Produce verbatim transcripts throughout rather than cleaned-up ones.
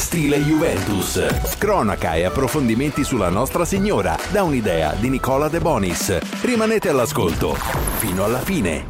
Stile Juventus. Cronaca e approfondimenti sulla Nostra Signora, da un'idea di Nicola De Bonis. Rimanete all'ascolto fino alla fine.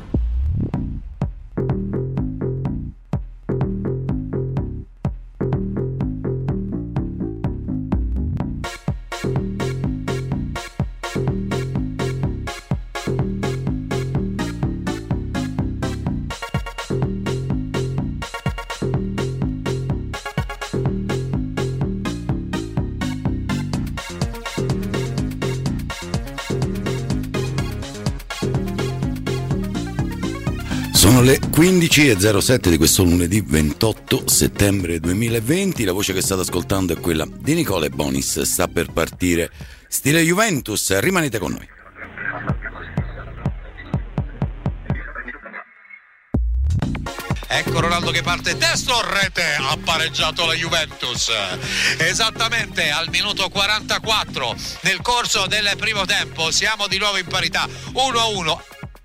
Sono le quindici e zero sette di questo lunedì ventotto settembre duemilaventi. La voce che state ascoltando è quella di Nicola Bonis. Sta per partire Stile Juventus, rimanete con noi. Ecco Ronaldo che parte destro, rete, ha pareggiato la Juventus esattamente al minuto quarantaquattro nel corso del primo tempo. Siamo di nuovo in parità uno a uno.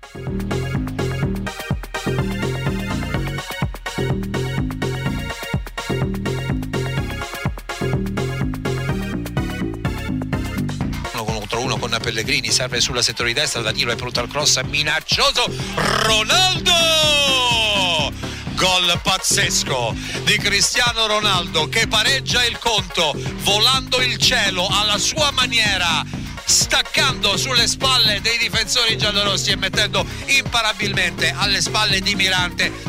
Con Pellegrini, serve sulla settore di destra, Danilo è pronto al cross minaccioso, Ronaldo! Gol pazzesco di Cristiano Ronaldo che pareggia il conto volando il cielo alla sua maniera, staccando sulle spalle dei difensori giallorossi e mettendo imparabilmente alle spalle di Mirante.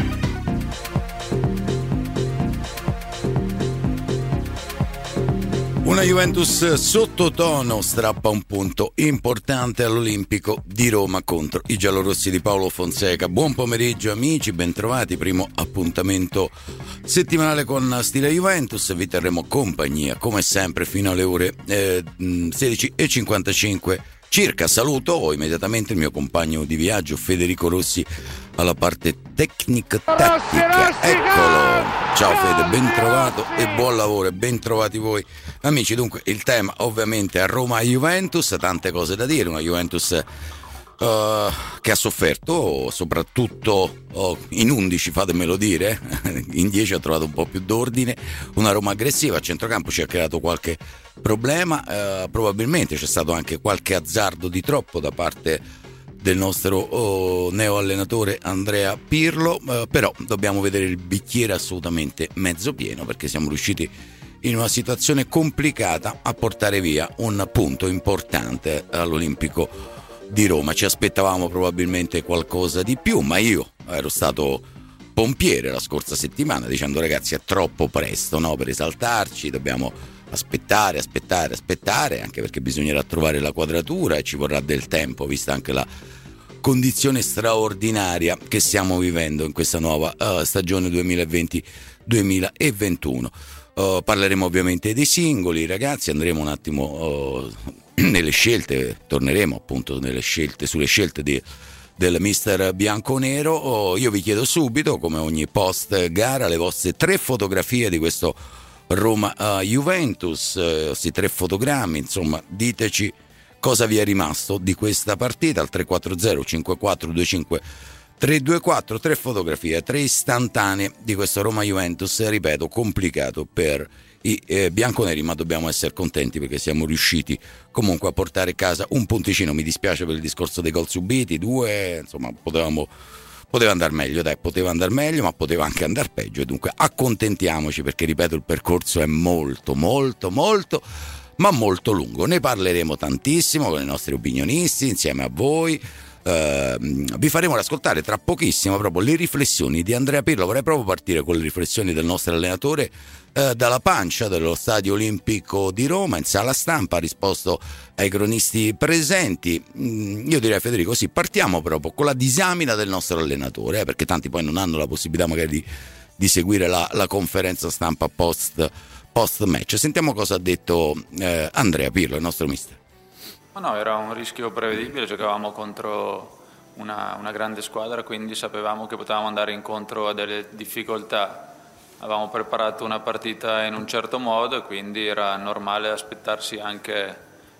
Una Juventus sottotono strappa un punto importante all'Olimpico di Roma contro i giallorossi di Paolo Fonseca. Buon pomeriggio amici, bentrovati, primo appuntamento settimanale con Stile Juventus. Vi terremo compagnia come sempre fino alle ore eh, sedici e cinquantacinque circa. Saluto immediatamente il mio compagno di viaggio Federico Rossi alla parte tecnico-tattica. Eccolo, ciao Fede, ben trovato e buon lavoro e ben trovati voi amici. Dunque il tema ovviamente a Roma e Juventus, tante cose da dire, una Juventus uh, che ha sofferto soprattutto uh, in undici, fatemelo dire, in dieci ha trovato un po' più d'ordine, una Roma aggressiva, a centrocampo ci ha creato qualche problema, uh, probabilmente c'è stato anche qualche azzardo di troppo da parte del nostro oh, neo allenatore Andrea Pirlo, eh, però dobbiamo vedere il bicchiere assolutamente mezzo pieno, perché siamo riusciti in una situazione complicata a portare via un punto importante all'Olimpico di Roma. Ci aspettavamo probabilmente qualcosa di più, ma io ero stato pompiere la scorsa settimana dicendo ragazzi è troppo presto, no, per esaltarci, dobbiamo aspettare, aspettare, aspettare, anche perché bisognerà trovare la quadratura e ci vorrà del tempo, vista anche la condizione straordinaria che stiamo vivendo in questa nuova uh, stagione duemilaventi duemilaventuno. Uh, parleremo ovviamente dei singoli, ragazzi, andremo un attimo uh, nelle scelte, torneremo appunto nelle scelte, sulle scelte di, del mister bianconero. Uh, io vi chiedo subito, come ogni post gara, le vostre tre fotografie di questo Roma uh, Juventus, uh, questi tre fotogrammi, insomma diteci cosa vi è rimasto di questa partita al tre quattro zero cinque quattro due cinque tre due quattro. Tre fotografie, tre istantanee di questo Roma Juventus, ripeto complicato per i eh, bianconeri, ma dobbiamo essere contenti perché siamo riusciti comunque a portare a casa un punticino. Mi dispiace per il discorso dei gol subiti, due, insomma potevamo Poteva andare meglio, dai, poteva andare meglio, ma poteva anche andare peggio, e dunque accontentiamoci, perché ripeto il percorso è molto molto molto ma molto lungo. Ne parleremo tantissimo con i nostri opinionisti insieme a voi. Uh, vi faremo ascoltare tra pochissimo proprio le riflessioni di Andrea Pirlo. Vorrei proprio partire con le riflessioni del nostro allenatore uh, dalla pancia dello Stadio Olimpico di Roma. In sala stampa ha risposto ai cronisti presenti. Mm, io direi, Federico, sì, partiamo proprio con la disamina del nostro allenatore, eh, perché tanti poi non hanno la possibilità magari di, di seguire la, la conferenza stampa post, post match. Sentiamo cosa ha detto eh, Andrea Pirlo, il nostro mister. No, era un rischio prevedibile, giocavamo contro una, una grande squadra, quindi sapevamo che potevamo andare incontro a delle difficoltà. Avevamo preparato una partita in un certo modo e quindi era normale aspettarsi anche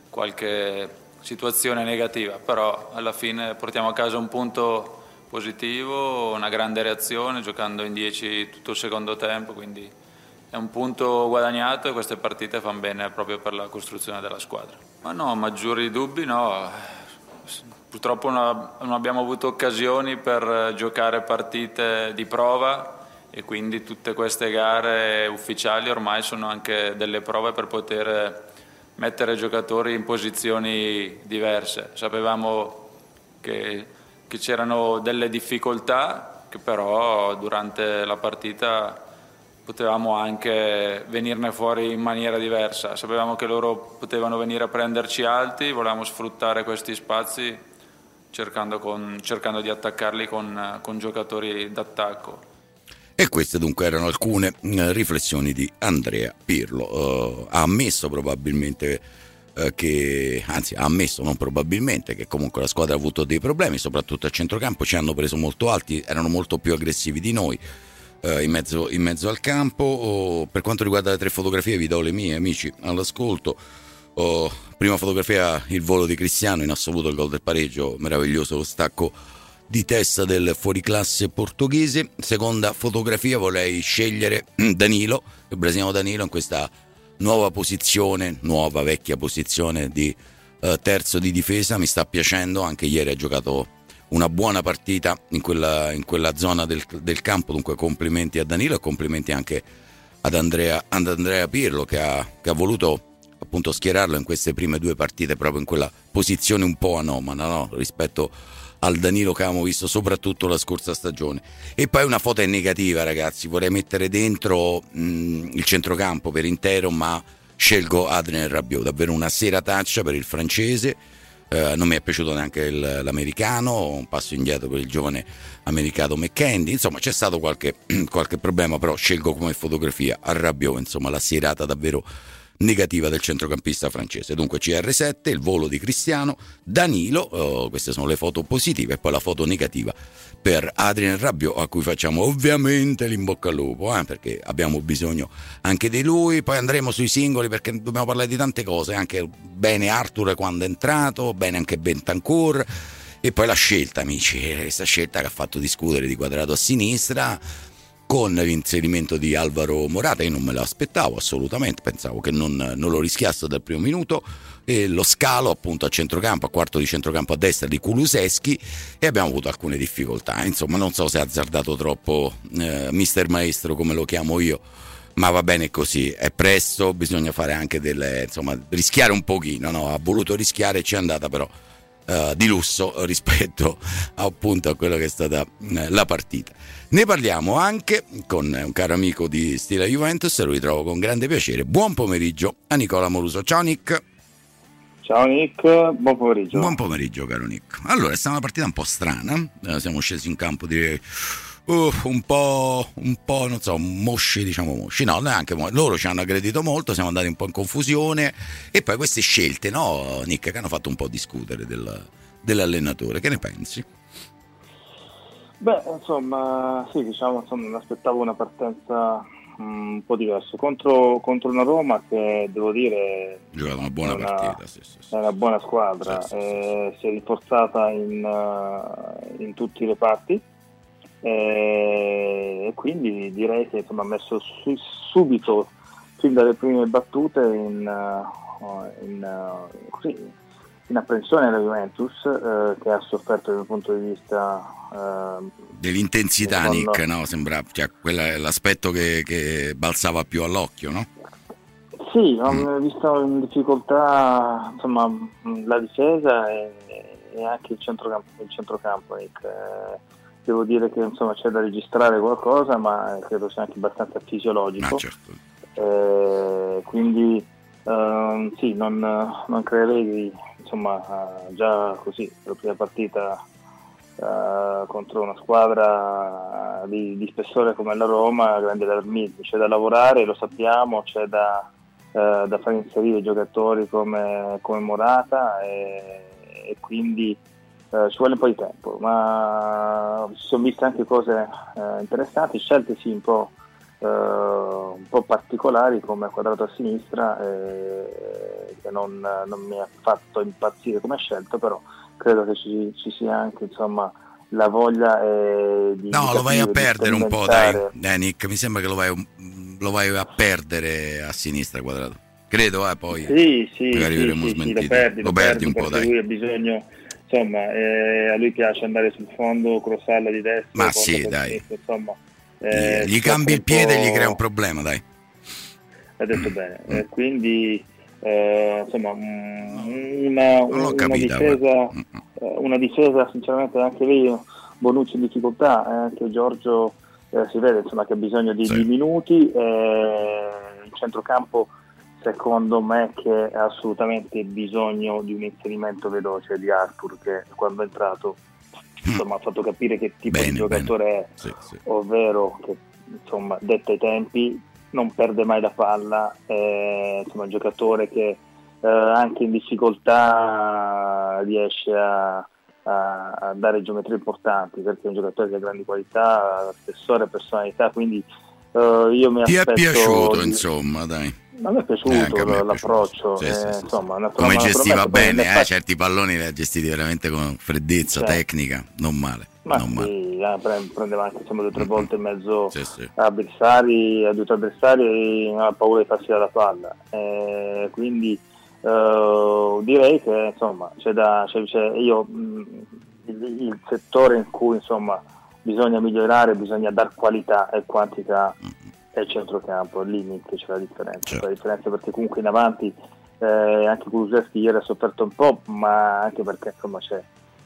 qualche situazione negativa, però alla fine portiamo a casa un punto positivo, una grande reazione, giocando in dieci tutto il secondo tempo, quindi è un punto guadagnato e queste partite fanno bene proprio per la costruzione della squadra. Ma no, maggiori dubbi no, purtroppo non abbiamo avuto occasioni per giocare partite di prova e quindi tutte queste gare ufficiali ormai sono anche delle prove per poter mettere giocatori in posizioni diverse. Sapevamo che, che c'erano delle difficoltà, che però durante la partita potevamo anche venirne fuori in maniera diversa. Sapevamo che loro potevano venire a prenderci alti, volevamo sfruttare questi spazi cercando, con, cercando di attaccarli con, con giocatori d'attacco. E queste dunque erano alcune riflessioni di Andrea Pirlo. Uh, ha ammesso probabilmente uh, che, anzi ha ammesso non probabilmente, che comunque la squadra ha avuto dei problemi, soprattutto a centrocampo, ci hanno preso molto alti, erano molto più aggressivi di noi uh, in, mezzo, in mezzo al campo. Uh, per quanto riguarda le tre fotografie vi do le mie, amici, all'ascolto. Uh, prima fotografia, il volo di Cristiano, in assoluto il gol del pareggio, meraviglioso lo stacco di testa del fuoriclasse portoghese. Seconda fotografia, vorrei scegliere Danilo, il brasiliano Danilo, in questa nuova posizione, nuova vecchia posizione di eh, terzo di difesa. Mi sta piacendo, anche ieri ha giocato una buona partita in quella, in quella zona del, del campo, dunque complimenti a Danilo e complimenti anche ad Andrea, ad Andrea Pirlo che ha, che ha voluto appunto schierarlo in queste prime due partite proprio in quella posizione un po' anomala, no? Rispetto al Danilo che avevamo visto soprattutto la scorsa stagione. E poi una foto è negativa, ragazzi, vorrei mettere dentro mh, il centrocampo per intero, ma scelgo Adrien Rabiot, davvero una serataccia per il francese. Eh, non mi è piaciuto neanche il, l'americano, un passo indietro per il giovane americano McKendy, insomma c'è stato qualche, qualche problema, però scelgo come fotografia a Rabiot, insomma la serata davvero negativa del centrocampista francese. Dunque C R sette, il volo di Cristiano, Danilo, oh, queste sono le foto positive, e poi la foto negativa per Adrien Rabiot, a cui facciamo ovviamente l'in bocca al lupo, eh, perché abbiamo bisogno anche di lui. Poi andremo sui singoli perché dobbiamo parlare di tante cose, anche bene Arthur quando è entrato, bene anche Bentancur, e poi la scelta, amici, questa scelta che ha fatto discutere di Quadrato a sinistra con l'inserimento di Alvaro Morata. Io non me lo aspettavo assolutamente, pensavo che non, non lo rischiasse dal primo minuto, e lo scalo appunto a centrocampo, a quarto di centrocampo a destra di Kulusevski, e abbiamo avuto alcune difficoltà, insomma non so se ha azzardato troppo eh, mister Maestro come lo chiamo io, ma va bene così, è presto, bisogna fare anche delle, insomma rischiare un pochino, no? Ha voluto rischiare e ci è andata però Uh, di lusso rispetto appunto a quello che è stata uh, la partita. Ne parliamo anche con un caro amico di Stile Juventus, lo ritrovo con grande piacere. Buon pomeriggio a Nicola Moruso. Ciao Nick. Ciao Nick, buon pomeriggio. Buon pomeriggio caro Nick. Allora, è stata una partita un po' strana, uh, siamo scesi in campo direi Uh, un po', un po' non so, mosci, diciamo mosci, no, neanche loro ci hanno aggredito molto, siamo andati un po' in confusione, e poi queste scelte, no, Nick, che hanno fatto un po' discutere del, dell'allenatore. Che ne pensi? Beh, insomma, sì, diciamo, insomma, mi aspettavo una partenza um, un po' diversa contro, contro una Roma che, devo dire, ha giocato una buona è una, partita, sì, sì, sì. È una buona squadra, sì, sì, eh, si è rinforzata in, uh, in tutti i reparti. E quindi direi che insomma ha messo su, subito fin dalle prime battute in, uh, in, uh, così, in apprensione la Juventus, uh, che ha sofferto dal punto di vista uh, dell'intensità, con... Nick, no? Sembra, cioè, quella è l'aspetto che, che balzava più all'occhio, no? Sì, ho mm. visto in difficoltà insomma la difesa e, e anche il centrocampo, il centrocampo Nick. Eh, Devo dire che insomma c'è da registrare qualcosa, ma credo sia anche abbastanza fisiologico. Ah, certo. eh, quindi ehm, sì, non, non creerei insomma già così la prima partita eh, contro una squadra di, di spessore come la Roma, grande allarmismo. C'è da lavorare, lo sappiamo, c'è da, eh, da far inserire giocatori come, come Morata, e, e quindi Uh, ci vuole un po' di tempo, ma si sono viste anche cose uh, interessanti, scelte sì un po', uh, un po' particolari come Quadrato a sinistra, eh, che non, non mi ha fatto impazzire come scelta, però credo che ci, ci sia anche insomma la voglia eh, di no, di lo vai a capire, perdere un po', dai, eh, Nick, mi sembra che lo vai un lo vai a perdere a sinistra Quadrato. Credo, eh, poi sì, sì, magari sì, verremo sì, smentiti. sì, lo perdi, lo lo perdi perdi un po', perché dai. lui ha bisogno, insomma, eh, a lui piace andare sul fondo, crossarla di destra, Ma fondo sì, per dai. sinistra, insomma, eh, gli, gli cambi il piede e gli crea un problema, dai. Hai detto bene, eh, quindi eh, insomma mh, una, una, capita, difesa, eh, una difesa sinceramente anche lì Bonucci in difficoltà, eh, anche Giorgio eh, si vede insomma che ha bisogno di, sì. di minuti, eh, il centrocampo secondo me che ha assolutamente bisogno di un inserimento veloce di Arthur, che quando è entrato insomma ha fatto capire che tipo bene, di giocatore bene. è, sì, sì. ovvero che insomma detta i tempi non perde mai la palla, eh, insomma un giocatore che eh, anche in difficoltà riesce a, a, a dare geometrie importanti, perché è un giocatore che ha grandi qualità, spessore, personalità, quindi eh, io mi ti aspetto è piaciuto di... insomma, dai. A me è piaciuto eh, me è l'approccio, piaciuto. Sì, eh, sì, sì, insomma, sì. naturalmente, come gestiva bene, facile... eh, certi palloni li ha gestiti veramente con freddezza, certo. tecnica, non male. Ma non sì, male. eh, prendeva anche insomma, due o tre volte in mezzo sì, sì. avversari, a due o tre avversari, non ha paura di farsi la palla, eh, quindi eh, direi che insomma c'è da c'è, c'è, io mh, il, il settore in cui insomma bisogna migliorare, bisogna dar qualità e quantità è il centrocampo, lì che c'è la differenza, certo. c'è la differenza perché comunque in avanti eh, anche Kulusevski ieri ha sofferto un po', ma anche perché insomma c'è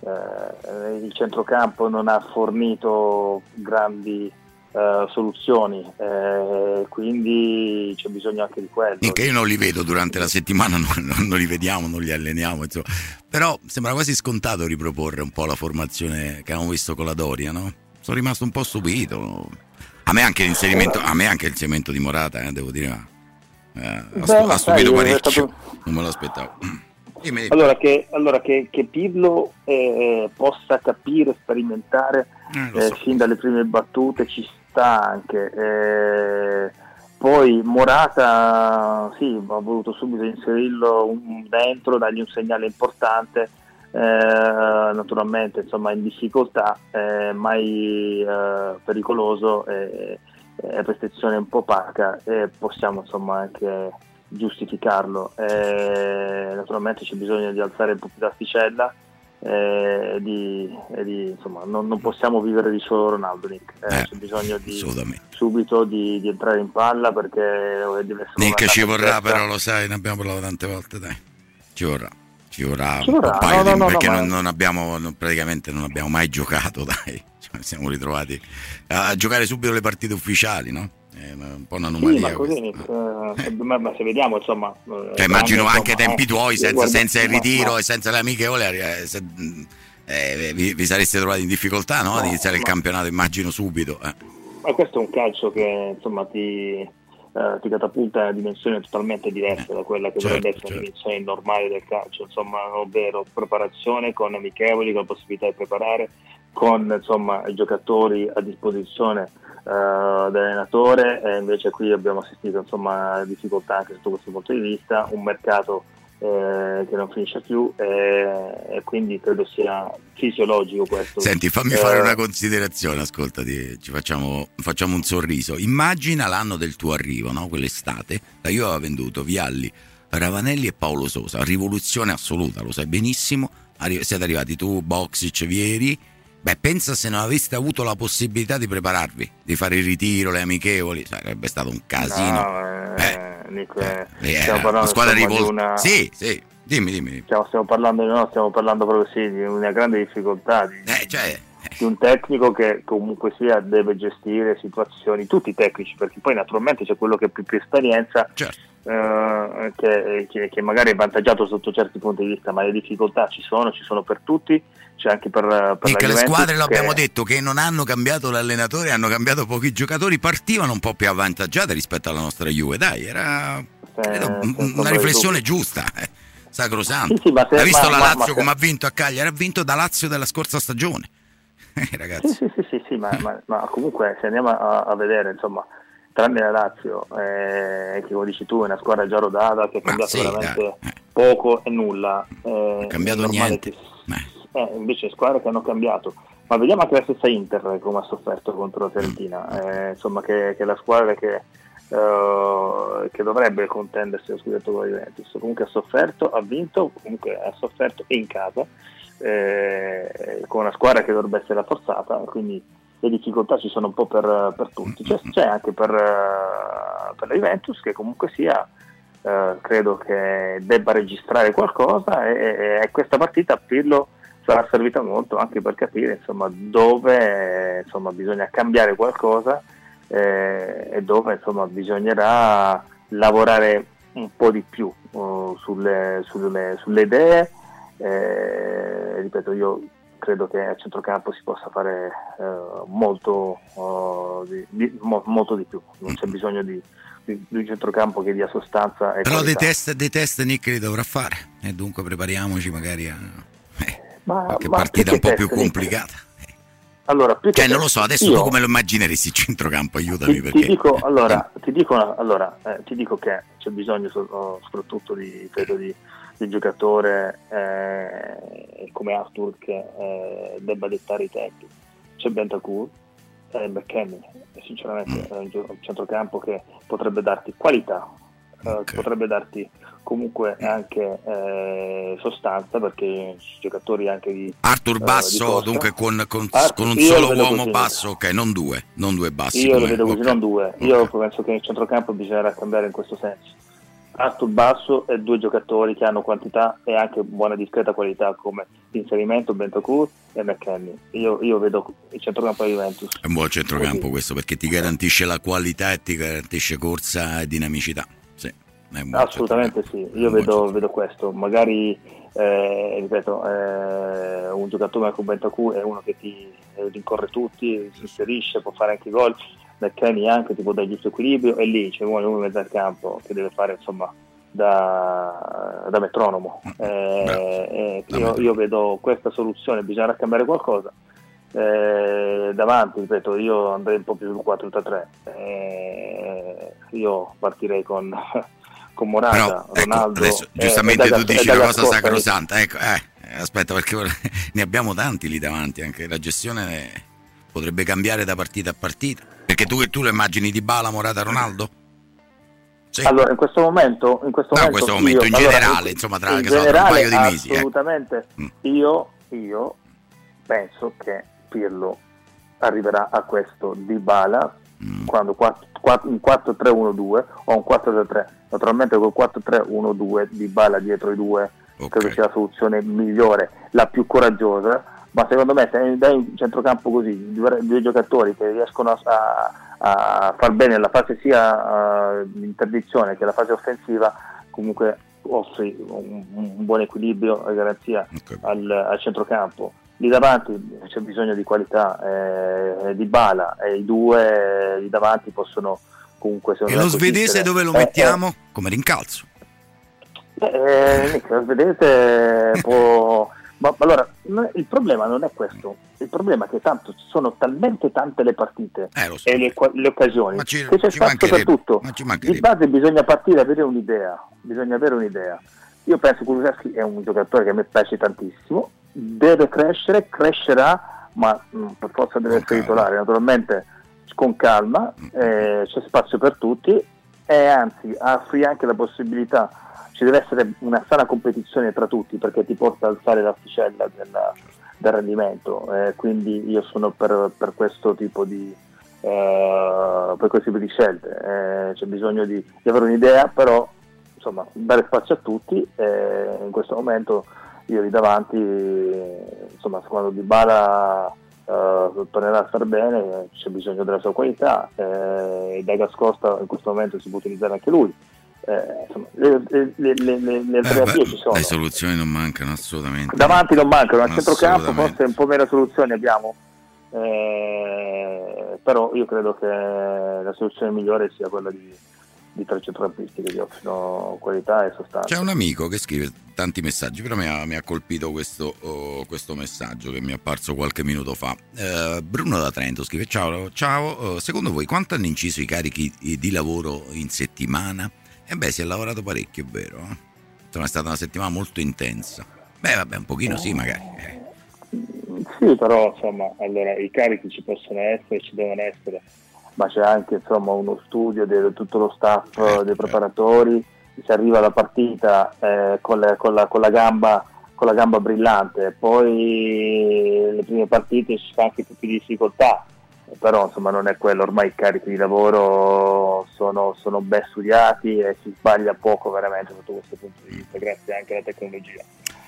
eh, il centrocampo non ha fornito grandi eh, soluzioni, eh, quindi c'è bisogno anche di quello. Che io non li vedo durante la settimana, non, non li vediamo, non li alleniamo, insomma. Però sembra quasi scontato riproporre un po' la formazione che avevamo visto con la Doria, no? Sono rimasto un po' stupito. A me anche l'inserimento, a me anche l'inserimento di Morata, eh, devo dire, ma, eh, ha, Beh, ha stupito sai, parecchio, stato... non me lo aspettavo. Dimmi, dimmi. Allora che, allora che, che Pirlo eh, possa capire, sperimentare eh, eh, so. fin dalle prime battute ci sta anche. Eh, poi Morata sì, ha voluto subito inserirlo un, dentro, dargli un segnale importante. Eh, naturalmente insomma in difficoltà, eh, mai eh, pericoloso, eh, è prestazione un po' opaca e possiamo insomma anche giustificarlo. Eh, naturalmente c'è bisogno di alzare un po' più l'asticella, eh, di, e di, insomma non, non possiamo vivere di solo Ronaldo, Nick. Eh, Eh, c'è bisogno di subito di, di entrare in palla perché deve essere Nick ci vorrà, diversa. però lo sai, ne abbiamo parlato tante volte, dai, ci vorrà. Ci vorrà, Ci vorrà. un paio no, di, no, no, perché no, non, ma... non abbiamo non, praticamente non abbiamo mai giocato, dai, cioè, siamo ritrovati a giocare subito le partite ufficiali, no? È un po' un'anomalia. Sì, ma così, eh, ma, ma se vediamo insomma, cioè, immagino anche, anche ai tempi tuoi senza, guarda, senza il ritiro ma, e senza le amichevoli eh, se, eh, vi, vi sareste trovati in difficoltà, no? No, Di iniziare il ma... campionato, immagino subito. Eh. Ma questo è un calcio che insomma ti, eh, ti catapulta in una dimensione totalmente diversa da quella che certo, dovrebbe essere certo. la dimensione normale del calcio, insomma, ovvero preparazione con amichevoli, con possibilità di preparare, con insomma i giocatori a disposizione uh, dell'allenatore, e invece qui abbiamo assistito insomma a difficoltà anche sotto questo punto di vista, un mercato eh, che non finisce più, eh, e quindi credo sia fisiologico questo. Senti, fammi eh, fare una considerazione, ascoltati, ci facciamo, facciamo un sorriso. Immagina l'anno del tuo arrivo, no? Quell'estate, la Juve aveva venduto Vialli, Ravanelli e Paolo Sosa, rivoluzione assoluta, lo sai benissimo, Arri- siete arrivati tu, Boksic, Vieri. Beh, pensa se non aveste avuto la possibilità di prepararvi, di fare il ritiro, le amichevoli, sarebbe stato un casino. No, eh, eh, Nico, eh, eh, stiamo parlando una squadra insomma, rivol- di una... Sì, sì, dimmi, dimmi. Stiamo, stiamo parlando no, stiamo parlando proprio sì, di una grande difficoltà di, Eh, cioè... di un tecnico che comunque sia deve gestire situazioni, tutti i tecnici, perché poi naturalmente c'è quello che ha più, più esperienza, certo. eh, che, che, che magari è avvantaggiato sotto certi punti di vista, ma le difficoltà ci sono, ci sono per tutti, c'è anche per, per Perché la le squadre, che... lo abbiamo detto, che non hanno cambiato l'allenatore, hanno cambiato pochi giocatori, partivano un po' più avvantaggiate rispetto alla nostra Juve, dai, era credo, eh, una riflessione giusta, eh, sacrosanto. Sì, sì, ma se, hai visto ma, la ma, Lazio ma se... come ha vinto a Cagliari? Ha vinto da Lazio della scorsa stagione. Eh, ragazzi. Sì, sì, sì, sì, sì ma, ma, ma comunque se andiamo a, a vedere, insomma, tranne la Lazio, eh, che come dici tu è una squadra già rodata che ha cambiato sì, veramente dai. poco e nulla. Eh, ha cambiato niente. Che, eh, invece squadre che hanno cambiato. Ma vediamo anche la stessa Inter come ha sofferto contro la Fiorentina, eh, insomma che, che la squadra che uh, che dovrebbe contendersi lo scudetto con la Juventus. Comunque ha sofferto, ha vinto, comunque ha sofferto in casa, eh, con una squadra che dovrebbe essere rafforzata, quindi le difficoltà ci sono un po' per, per tutti. C'è, c'è anche per, uh, per la Juventus, che comunque sia, uh, credo che debba registrare qualcosa, e, e questa partita a Pirlo sarà servita molto anche per capire, insomma, dove, insomma, bisogna cambiare qualcosa, eh, e dove, insomma, bisognerà lavorare un po' di più uh, sulle, sulle, sulle idee. Eh, ripeto, io credo che a centrocampo si possa fare uh, molto, uh, di, di, mo, molto di più, non c'è bisogno di, di, di un centrocampo che dia sostanza e però qualità. dei test, dei test Nick li dovrà fare, e dunque prepariamoci magari a eh, ma, qualche ma partita un po' più test, complicata. Allora, più cioè che non lo so, adesso io, tu come lo immagineresti il centrocampo? Aiutami, ti, perché ti dico allora, ti dico, allora eh, ti dico che c'è bisogno so, soprattutto di, credo, di, di giocatore eh, come Arthur che eh, debba dettare i tempi. C'è Bentancur e McKennie, e sinceramente è un, un centrocampo che potrebbe darti qualità, okay. eh, potrebbe darti comunque anche eh, sostanza, perché giocatori anche di Arthur basso, eh, dunque con, con, Arthur, con un solo uomo così. basso, ok, non due, non due bassi. Io come, lo vedo così, okay. non due. Io okay. penso che nel centrocampo bisognerà cambiare in questo senso. Arthur basso e due giocatori che hanno quantità e anche buona discreta qualità, come l'inserimento Bentancur e McKennie. Io, io vedo il centrocampo di Juventus. È un buon centrocampo così. Questo, perché ti garantisce la qualità e ti garantisce corsa e dinamicità. Sì, è un buon assolutamente sì, io vedo, vedo questo. Magari eh, ripeto, eh, un giocatore come Bentancur è uno che ti eh, rincorre tutti, si inserisce, può fare anche gol. McKennie anche ti può dare il giusto equilibrio, e lì c'è uno in mezzo al campo che deve fare, insomma, da, da metronomo. Eh, eh, io, io vedo questa soluzione, bisognerà cambiare qualcosa. Eh, davanti, ripeto, io andrei un po' più sul quattro tre tre. Eh, io partirei con, con Morata, però, ecco, Ronaldo. Adesso, eh, giustamente tu dici una cosa Costa, sacrosanta. Ecco, eh, aspetta, perché ne abbiamo tanti lì davanti, anche la gestione potrebbe cambiare da partita a partita. Perché tu, tu lo immagini Dybala, Morata, Ronaldo? Sì. Allora, in questo momento, in questo no, momento, in questo momento, io, in allora, generale, insomma, tra, in che generale, so, tra un paio di mesi. Assolutamente, eh. io, io penso che Pirlo arriverà a questo Dybala mm. quando un quattro tre uno due o un quattro tre tre. Naturalmente col quattro tre uno due Dybala dietro i due, okay. credo sia la soluzione migliore, la più coraggiosa. Ma secondo me se dai un centrocampo così, due, due giocatori che riescono a, a far bene la fase sia uh, di interdizione che la fase offensiva, comunque offri un, un buon equilibrio e garanzia okay. al, al centrocampo. Lì davanti c'è bisogno di qualità, eh, Dybala e i due lì davanti possono comunque... E lo svedese dove lo mettiamo? Eh, eh, come rincalzo? Eh, lo svedese può... Ma allora, il problema non è questo, il problema è che tanto sono talmente tante le partite eh, so. e le, le occasioni ci, che c'è spazio per tutto. Di base bisogna partire, avere un'idea, bisogna avere un'idea. Io penso che Kulusevski è un giocatore che a me piace tantissimo, deve crescere, crescerà, ma mh, per forza deve con essere calma. Titolare, naturalmente con calma, eh, c'è spazio per tutti, e anzi offri anche la possibilità. Ci deve essere una sana competizione tra tutti, perché ti porta a alzare l'asticella della, del rendimento, eh, quindi io sono per, per questo tipo di eh, per questo tipo di scelte. Eh, c'è bisogno di, di avere un'idea, però insomma dare spazio a tutti. Eh, in questo momento io lì davanti, insomma, quando Dybala eh, tornerà a star bene, c'è bisogno della sua qualità, eh, e Douglas Costa in questo momento si può utilizzare anche lui. Eh, insomma, le, le, le, le, le alternative eh, ci sono. Le soluzioni non mancano assolutamente. Davanti non mancano, al centrocampo forse un po' meno soluzioni abbiamo, eh, però io credo che la soluzione migliore sia quella di, di tre centrocampisti che gli offrono qualità e sostanza. C'è un amico che scrive tanti messaggi, però mi ha, mi ha colpito questo, oh, questo messaggio che mi è apparso qualche minuto fa. eh, Bruno da Trento scrive: ciao, ciao, secondo voi quanto hanno inciso i carichi di lavoro in settimana? E eh beh, si è lavorato parecchio, è vero? Eh? Insomma, è stata una settimana molto intensa. Beh, vabbè, un pochino sì, magari. Eh. Sì, però, insomma, allora, i carichi ci possono essere, ci devono essere, ma c'è anche insomma uno studio di tutto lo staff, eh, dei preparatori. Si arriva alla partita eh, con, la, con, la, con la gamba con la gamba brillante, poi le prime partite ci fa anche più di difficoltà, però insomma non è quello, ormai i carichi di lavoro sono, sono ben studiati e si sbaglia poco veramente sotto questo punto di vista, grazie anche alla tecnologia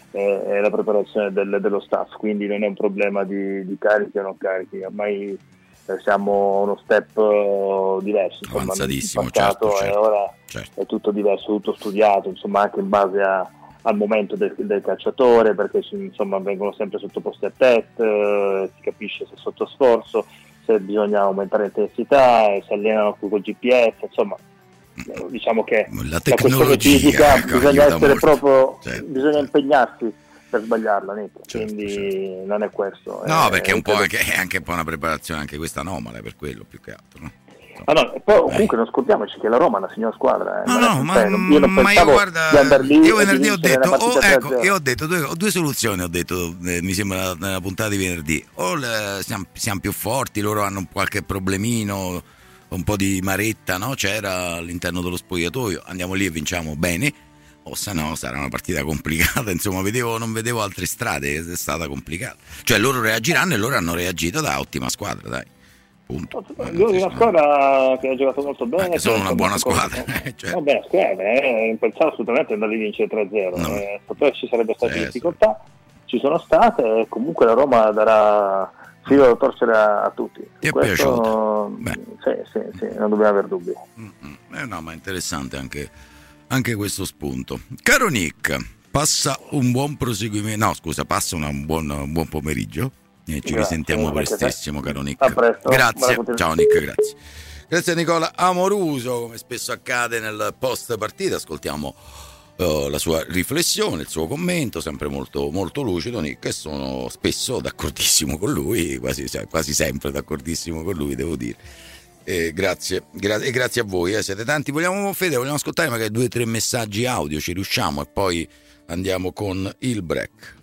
e alla preparazione del, dello staff, quindi non è un problema di, di carichi o non carichi, ormai eh, siamo a uno step uh, diverso, insomma, avanzatissimo, passato, certo, certo, e ora certo. è tutto diverso, tutto studiato, insomma anche in base a, al momento del, del calciatore, perché insomma vengono sempre sottoposti a test, eh, si capisce se è sotto sforzo, se bisogna aumentare l'intensità, se allenano più col G P S, insomma diciamo che la tecnologia fisica ecco, bisogna essere molto. proprio certo, bisogna certo. impegnarsi per sbagliarla, Nick. Certo, quindi certo. non è questo, no è, perché è un po' credo... anche, è anche un po' una preparazione anche questa anomala, per quello più che altro, no? Ah, no, e poi comunque non scordiamoci che la Roma è una signora squadra, eh. No, no, ma, cioè, io non ma io guarda, di andare lì io venerdì ho detto, oh, ecco, io ho detto due, ho due soluzioni, ho detto, eh, mi sembra nella puntata di venerdì, o le, siamo, siamo più forti, loro hanno qualche problemino, un po' di maretta, no? C'era all'interno dello spogliatoio, andiamo lì e vinciamo bene, o se no sarà una partita complicata, insomma, vedevo, non vedevo altre strade, è stata complicata. Cioè loro reagiranno e loro hanno reagito da ottima squadra, dai. Punto. Loro di una squadra che ha giocato molto bene, eh, sono una buona squadra, cioè. Una bella squadra, eh, non pensavo assolutamente di andare lì vincere tre a zero, no. eh, poi ci sarebbe state sì, difficoltà, sì. Ci sono state e comunque la Roma darà filo da torcere a, a tutti. Ti è questo, piaciuto? Beh. Sì, sì, sì, non dobbiamo aver dubbi. Mm-hmm. Eh no, ma è interessante anche, anche questo spunto. Caro Nick, passa un buon proseguimento, no scusa, passa un buon, un buon pomeriggio. E ci Grazie, risentiamo prestissimo, caro Nick. A presto. Grazie, ciao Nick, grazie. Grazie a Nicola Amoruso, come spesso accade nel post partita, ascoltiamo uh, la sua riflessione, il suo commento, sempre molto, molto lucido Nick, e sono spesso d'accordissimo con lui, quasi, quasi sempre d'accordissimo con lui, devo dire. Eh, grazie, gra- e grazie a voi, eh, siete tanti. Vogliamo, Fede, vogliamo ascoltare magari due o tre messaggi audio, ci riusciamo, e poi andiamo con il break.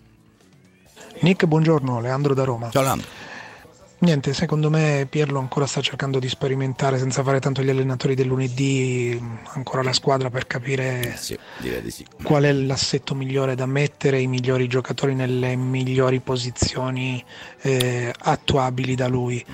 Nick, buongiorno, Leandro da Roma. Ciao Leandro. Niente, secondo me Pirlo ancora sta cercando di sperimentare senza fare tanto gli allenatori del lunedì, ancora la squadra per capire eh sì, direi di sì. qual è l'assetto migliore da mettere, i migliori giocatori nelle migliori posizioni eh, attuabili da lui.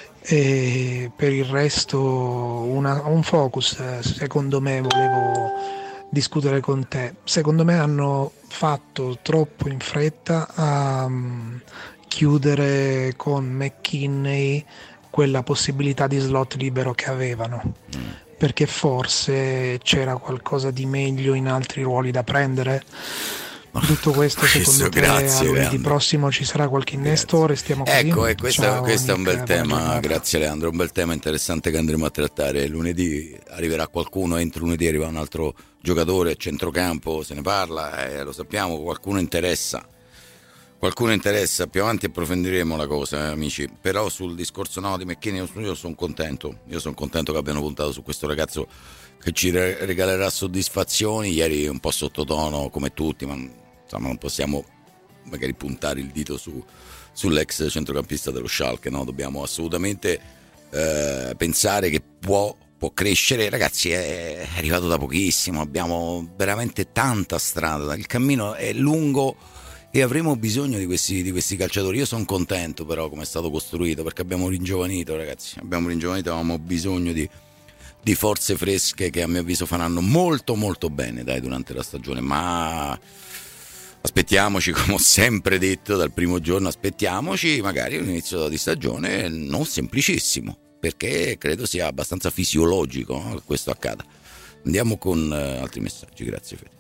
E per il resto una, un focus, secondo me volevo discutere con te. Secondo me hanno fatto troppo in fretta a um, chiudere con McKinney quella possibilità di slot libero che avevano, perché forse c'era qualcosa di meglio in altri ruoli da prendere. Tutto questo secondo te grazie, a lunedì Leandro. prossimo ci sarà qualche innesto? Restiamo così? Ecco, e questo, Ciao, questo è un Nick, bel tema, grazie Leandro, un bel tema interessante che andremo a trattare. Lunedì arriverà qualcuno, entro lunedì arriva un altro giocatore a centrocampo, se ne parla, eh, lo sappiamo, qualcuno interessa. Qualcuno interessa, più avanti approfondiremo la cosa, eh, amici. Però sul discorso no di McKinney io sono contento. Io sono contento che abbiano puntato su questo ragazzo che ci regalerà soddisfazioni. Ieri un po' sottotono come tutti, ma insomma non possiamo magari puntare il dito su, sull'ex centrocampista dello Schalke, no? Dobbiamo assolutamente eh, pensare che può, può crescere. Ragazzi, è arrivato da pochissimo, abbiamo veramente tanta strada, il cammino è lungo e avremo bisogno di questi, di questi calciatori. Io sono contento però come è stato costruito, perché abbiamo ringiovanito, ragazzi, abbiamo ringiovanito, avevamo bisogno di, di forze fresche che a mio avviso faranno molto molto bene dai durante la stagione, ma aspettiamoci, come ho sempre detto dal primo giorno, aspettiamoci magari un inizio di stagione non semplicissimo, perché credo sia abbastanza fisiologico, no, che questo accada. Andiamo con uh, altri messaggi, grazie Fede.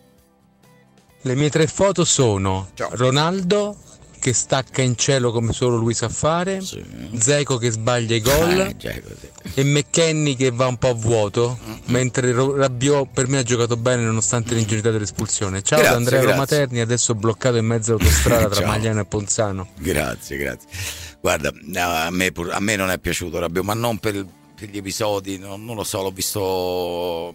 Le mie tre foto sono Ciao. Ronaldo che stacca in cielo come solo lui sa fare, Sì. Dzeko che sbaglia i gol Eh, già, così. e McKennie che va un po' a vuoto, Mm-hmm. mentre Rabiot per me ha giocato bene nonostante l'ingenuità dell'espulsione. Ciao Grazie, da Andrea grazie. Romaterni, adesso bloccato in mezzo all'autostrada tra Ciao. Magliano e Ponzano. Grazie, grazie. Guarda, a me, pur- a me non è piaciuto Rabiot, ma non per, per gli episodi, non, non lo so, l'ho visto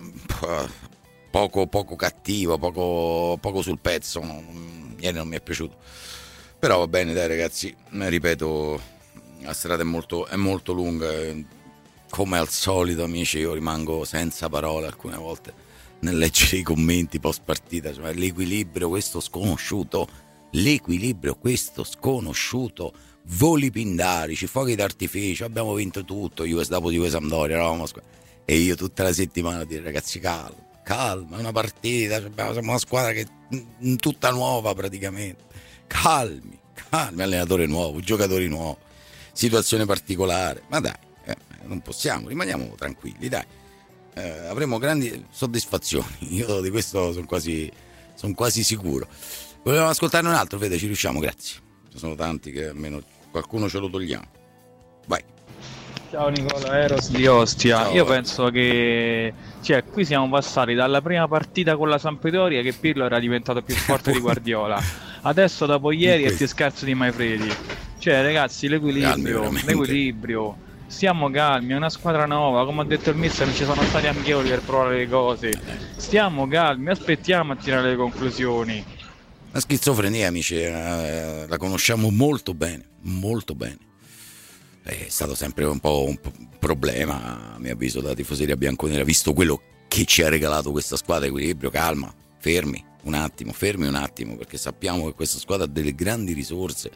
poco, poco cattivo, poco, poco sul pezzo, non, ieri non mi è piaciuto. Però va bene, dai ragazzi, ripeto, la strada è molto, è molto lunga, come al solito, amici, io rimango senza parole alcune volte nel leggere i commenti post partita, cioè l'equilibrio questo sconosciuto, l'equilibrio questo sconosciuto, voli pindarici, fuochi d'artificio, abbiamo vinto tutto, Juve dopo Juve Sampdoria, eravamo squ- e io tutta la settimana dire ragazzi calma, calma, è una partita, siamo una squadra che è tutta nuova praticamente, calmi, calmi, allenatore nuovo, giocatori nuovi, situazione particolare, ma dai, eh, non possiamo, rimaniamo tranquilli, dai, eh, avremo grandi soddisfazioni, io di questo sono quasi, son quasi sicuro. Volevamo ascoltarne un altro, Fede, ci riusciamo, grazie, ci sono tanti che almeno qualcuno ce lo togliamo, vai. Ciao Nicola, Eros di Ostia. Ciao. Io penso che cioè, qui siamo passati dalla prima partita con la Sampdoria che Pirlo era diventato più forte di Guardiola, adesso dopo ieri è più scarso di Maifredi. Cioè ragazzi, l'equilibrio, l'equilibrio, stiamo calmi, è una squadra nuova, come ha detto il mister non ci sono stati amichevoli per provare le cose, stiamo calmi, aspettiamo a tirare le conclusioni. La schizofrenia, amici, eh, la conosciamo molto bene, molto bene. È stato sempre un po' un problema, a mio avviso, da tifoseria bianconera, visto quello che ci ha regalato questa squadra. Equilibrio, calma, fermi un attimo, fermi un attimo, perché sappiamo che questa squadra ha delle grandi risorse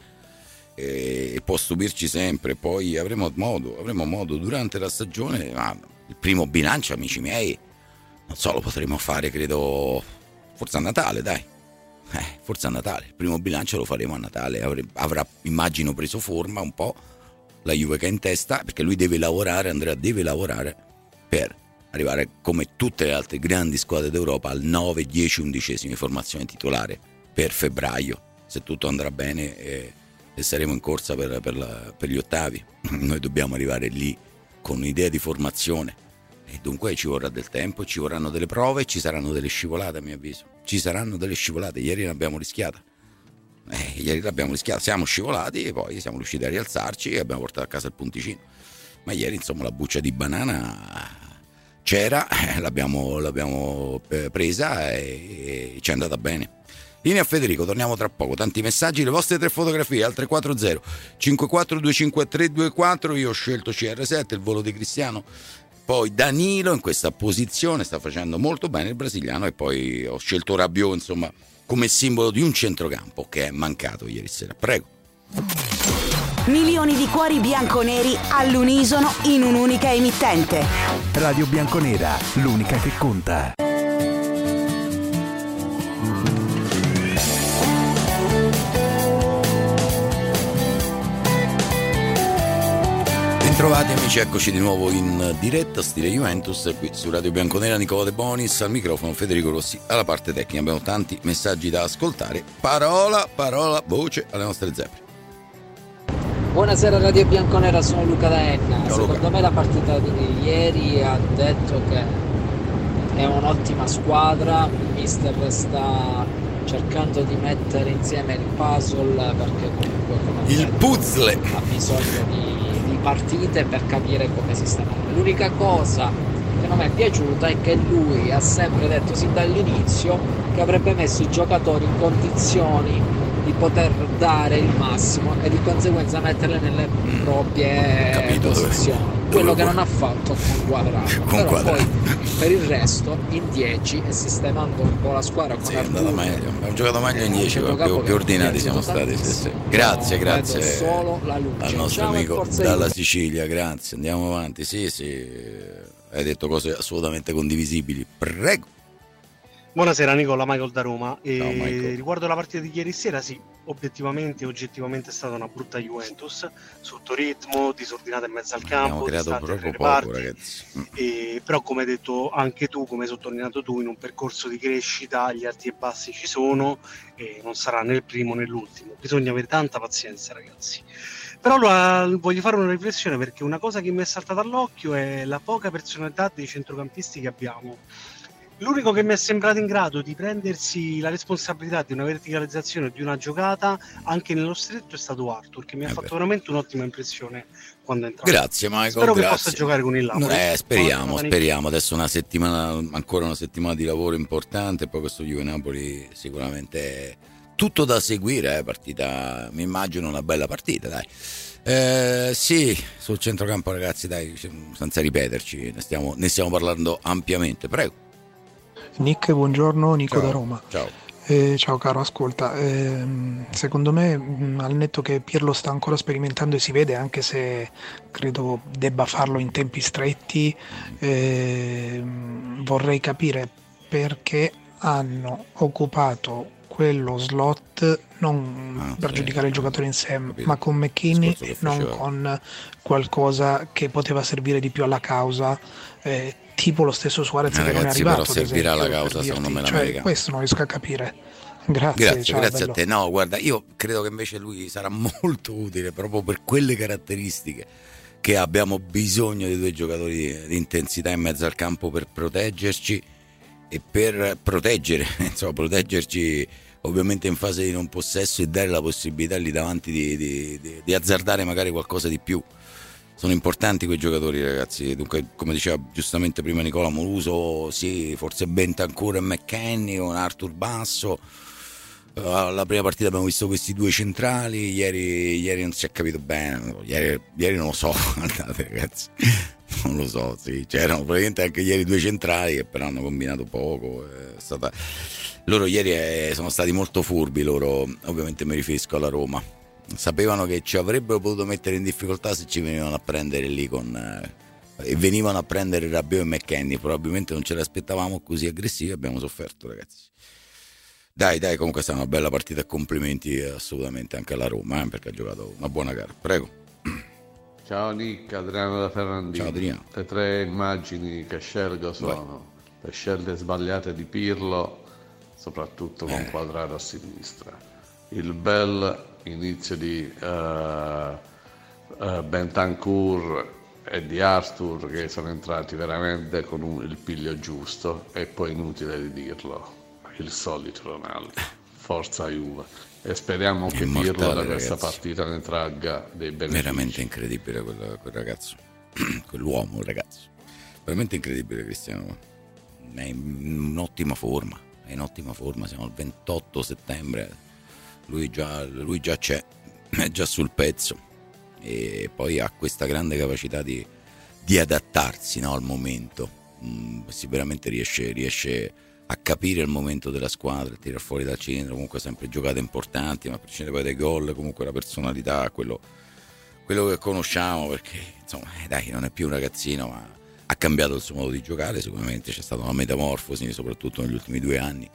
e può stupirci sempre. Poi avremo modo, avremo modo durante la stagione, ma il primo bilancio, amici miei, non so, lo potremo fare, credo, forse a Natale, dai. Eh, forse a Natale, il primo bilancio lo faremo a Natale, Avre, avrà, immagino, preso forma un po' la Juve che è in testa, perché lui deve lavorare, Andrea deve lavorare per arrivare, come tutte le altre grandi squadre d'Europa, al nove, dieci, undicesimi formazione titolare per febbraio, se tutto andrà bene e, e saremo in corsa per, per, la, per gli ottavi. Noi dobbiamo arrivare lì con un'idea di formazione e dunque ci vorrà del tempo, ci vorranno delle prove e ci saranno delle scivolate, a mio avviso, ci saranno delle scivolate. Ieri ne abbiamo rischiata. Eh, ieri l'abbiamo rischiato, siamo scivolati e poi siamo riusciti a rialzarci e abbiamo portato a casa il punticino. Ma ieri, insomma, la buccia di banana c'era, l'abbiamo, l'abbiamo presa e, e ci è andata bene. Linea a Federico, torniamo tra poco. Tanti messaggi, le vostre tre fotografie al tre quattro zero cinque quattro due cinque tre due quattro. Io ho scelto C R sette, il volo di Cristiano. Poi Danilo in questa posizione sta facendo molto bene il brasiliano, e poi ho scelto Rabiot, insomma, come simbolo di un centrocampo che è mancato ieri sera. Prego. Milioni di cuori bianconeri all'unisono in un'unica emittente. Radio Bianconera, l'unica che conta. Bentrovati amici, eccoci di nuovo in diretta, stile Juventus, qui su Radio Bianconera. Nicola De Bonis al microfono, Federico Rossi alla parte tecnica. Abbiamo tanti messaggi da ascoltare. Parola, parola, voce alle nostre zebre. Buonasera Radio Bianconera, sono Luca da Enna. Ciao, Secondo Luca. me la partita di ieri ha detto che è un'ottima squadra, il mister sta cercando di mettere insieme il puzzle, perché comunque come il puzzle ha bisogno di partite per capire come sistemare. L'unica cosa che non mi è piaciuta è che lui ha sempre detto sin dall'inizio che avrebbe messo i giocatori in condizioni di poter dare il massimo e di conseguenza metterle nelle proprie Capito, posizioni. dove, Quello dove che vuoi. non ha fatto con Quadrato. Con Però Quadrato. poi per il resto in dieci e sistemando un po' la squadra con Sì, è andata Arturo, meglio, abbiamo giocato meglio in eh, dieci, un più, più ordinati che siamo mi è stati, piaciuto sì, sì. tantissimo. Grazie, Vedo grazie solo la luce. al nostro Ciao e amico forza dalla Juve. Sicilia, grazie, andiamo avanti. Sì, sì, hai detto cose assolutamente condivisibili. Prego. Buonasera Nicola, Michael da Roma. E Ciao, Michael. riguardo la partita di ieri sera, sì, obiettivamente e oggettivamente è stata una brutta Juventus, sotto ritmo, disordinata in mezzo al campo, Abbiamo creato distante proprio tra i poco, reparti. ragazzi. E, però come hai detto anche tu, come hai sottolineato tu, in un percorso di crescita gli alti e bassi ci sono e non sarà né il primo né l'ultimo, bisogna avere tanta pazienza, ragazzi. Però allora, voglio fare una riflessione, perché una cosa che mi è saltata all'occhio è la poca personalità dei centrocampisti che abbiamo. L'unico che mi è sembrato in grado di prendersi la responsabilità di una verticalizzazione di una giocata anche nello stretto è stato Arthur, che mi ha Eh fatto beh. veramente un'ottima impressione quando è entrato. Grazie Michael, Spero che grazie. possa giocare con il Napoli. Eh, speriamo, Buona- speriamo. Adesso una settimana, ancora una settimana di lavoro importante, poi questo Juve Napoli sicuramente è tutto da seguire, eh, partita, mi immagino una bella partita, dai. Eh, sì, sul centrocampo ragazzi, dai, senza ripeterci, ne stiamo, ne stiamo parlando ampiamente. Prego. Nick, buongiorno, Nico Ciao. da Roma. Ciao. Eh, ciao caro, ascolta, ehm, secondo me mh, al netto che Pirlo sta ancora sperimentando e si vede, anche se credo debba farlo in tempi stretti, ehm, vorrei capire perché hanno occupato quello slot non Ah, per sì, giudicare il eh, giocatore in sé, capito. ma con McKinney Discorso che e non faceva. con qualcosa che poteva servire di più alla causa, eh, tipo lo stesso Suarez Eh, che non è ragazzi, arrivato, però ad servirà esempio, alla causa, per secondo dirti. me, Cioè, l'America. questo non riesco a capire. Grazie, Grazie, ciao, grazie bello. a te. No, guarda, io credo che invece lui sarà molto utile proprio per quelle caratteristiche che abbiamo bisogno di due giocatori di intensità in mezzo al campo per proteggerci e per proteggere, insomma, proteggerci ovviamente in fase di non possesso e dare la possibilità lì davanti di, di, di, di azzardare magari qualcosa di più. Sono importanti quei giocatori, ragazzi. Dunque, come diceva giustamente prima Nicola Mouruso, sì, forse Bentancur e McKennie con Arthur Basso. Alla prima partita abbiamo visto questi due centrali, ieri, ieri non si è capito bene, ieri, ieri non lo so, guardate ragazzi, non lo so, sì, c'erano praticamente anche ieri due centrali che però hanno combinato poco, è stata... loro ieri è, sono stati molto furbi, loro ovviamente mi riferisco alla Roma, sapevano che ci avrebbero potuto mettere in difficoltà se ci venivano a prendere lì con... Eh, e venivano a prendere Rabiot e McKennie, probabilmente non ce l'aspettavamo così aggressivi, abbiamo sofferto ragazzi. Dai, dai, comunque è stata una bella partita e complimenti assolutamente anche alla Roma, eh, perché ha giocato una buona gara. Prego. Ciao Nick, Adriano da Ferrandino. Ciao Adriano. Le tre immagini che scelgo sono Vai. le scelte sbagliate di Pirlo, soprattutto con eh. Quadrato a sinistra. Il bel inizio di uh, uh, Bentancur e di Arthur che sono entrati veramente con un, il piglio giusto, e poi inutile di dirlo. Il solito Ronaldo, forza Juve, e speriamo che Pirlo da questa partita ne tragga dei benefici. Veramente incredibile quel, quel ragazzo, quell'uomo, ragazzo, veramente incredibile. Cristiano è in un'ottima forma, è in ottima forma, siamo al ventotto settembre, lui già, lui già c'è, è già sul pezzo, e poi ha questa grande capacità di, di adattarsi, no, al momento, mm, si veramente riesce, riesce a capire il momento della squadra, tirar fuori dal centro, comunque sempre giocate importanti, ma a prescindere poi dai gol, comunque la personalità, quello, quello che conosciamo, perché insomma dai, non è più un ragazzino, ma ha cambiato il suo modo di giocare, sicuramente c'è stata una metamorfosi soprattutto negli ultimi due anni,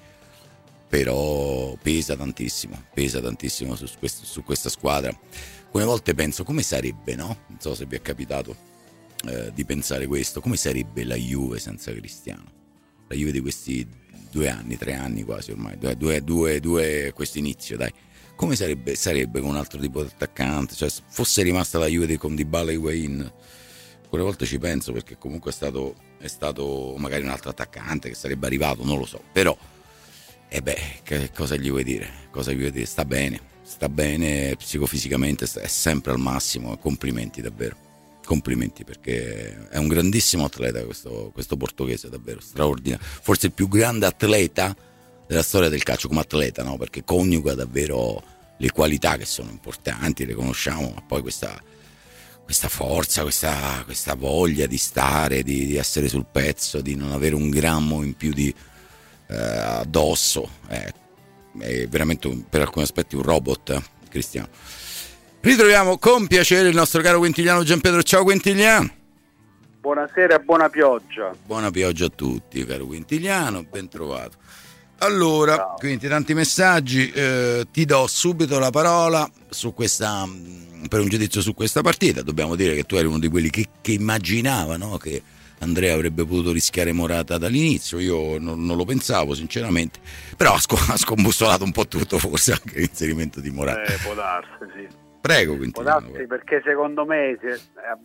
però pesa tantissimo, pesa tantissimo su, questo, su questa squadra. Alcune volte penso come sarebbe, no? Non so se vi è capitato eh, di pensare questo, come sarebbe la Juve senza Cristiano? La Juve di questi due anni, tre anni quasi ormai, due, due, due, due questo inizio, dai. Come sarebbe, sarebbe con un altro tipo di attaccante? Cioè, se fosse rimasta la Juve con Dybala e Higuain, quelle volte ci penso, perché comunque è stato, è stato magari un altro attaccante che sarebbe arrivato, non lo so. Però, e eh beh, che cosa gli vuoi dire? Cosa gli vuoi dire? Sta bene, sta bene psicofisicamente, è sempre al massimo, complimenti davvero. Complimenti, perché è un grandissimo atleta questo, questo portoghese, davvero straordinario, forse il più grande atleta della storia del calcio come atleta, no? Perché coniuga davvero le qualità che sono importanti, le conosciamo, ma poi questa, questa forza, questa, questa voglia di stare, di, di essere sul pezzo, di non avere un grammo in più di eh, addosso, è, è veramente un, per alcuni aspetti un robot, eh, Cristiano. Ritroviamo con piacere il nostro caro Quintiliano Gianpietro. Ciao Quintiliano. Buonasera e buona pioggia. Buona pioggia a tutti, caro Quintiliano, ben trovato. Allora, Ciao. Quindi tanti messaggi, eh, ti do subito la parola su questa, per un giudizio su questa partita. Dobbiamo dire che tu eri uno di quelli che, che immaginava, no, che Andrea avrebbe potuto rischiare Morata dall'inizio. Io non, non lo pensavo sinceramente, però ha, sc- ha scombussolato un po' tutto, forse anche l'inserimento di Morata. Eh, può darsi, sì. Prego, Quintiliano. Può darsi, perché secondo me eh,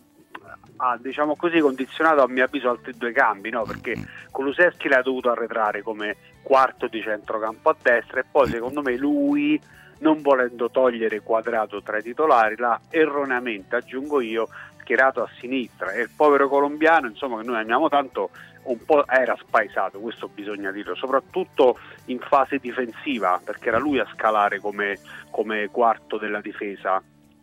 ha, diciamo così, condizionato a mio avviso altri due cambi, no? Perché mm-hmm. Kulusevski l'ha dovuto arretrare come quarto di centrocampo a destra, e poi secondo me lui, non volendo togliere Quadrato tra i titolari, l'ha erroneamente, aggiungo io, schierato a sinistra, e il povero colombiano, insomma, che noi amiamo tanto, un po' era spaesato, questo bisogna dirlo, soprattutto in fase difensiva, perché era lui a scalare come, come quarto della difesa,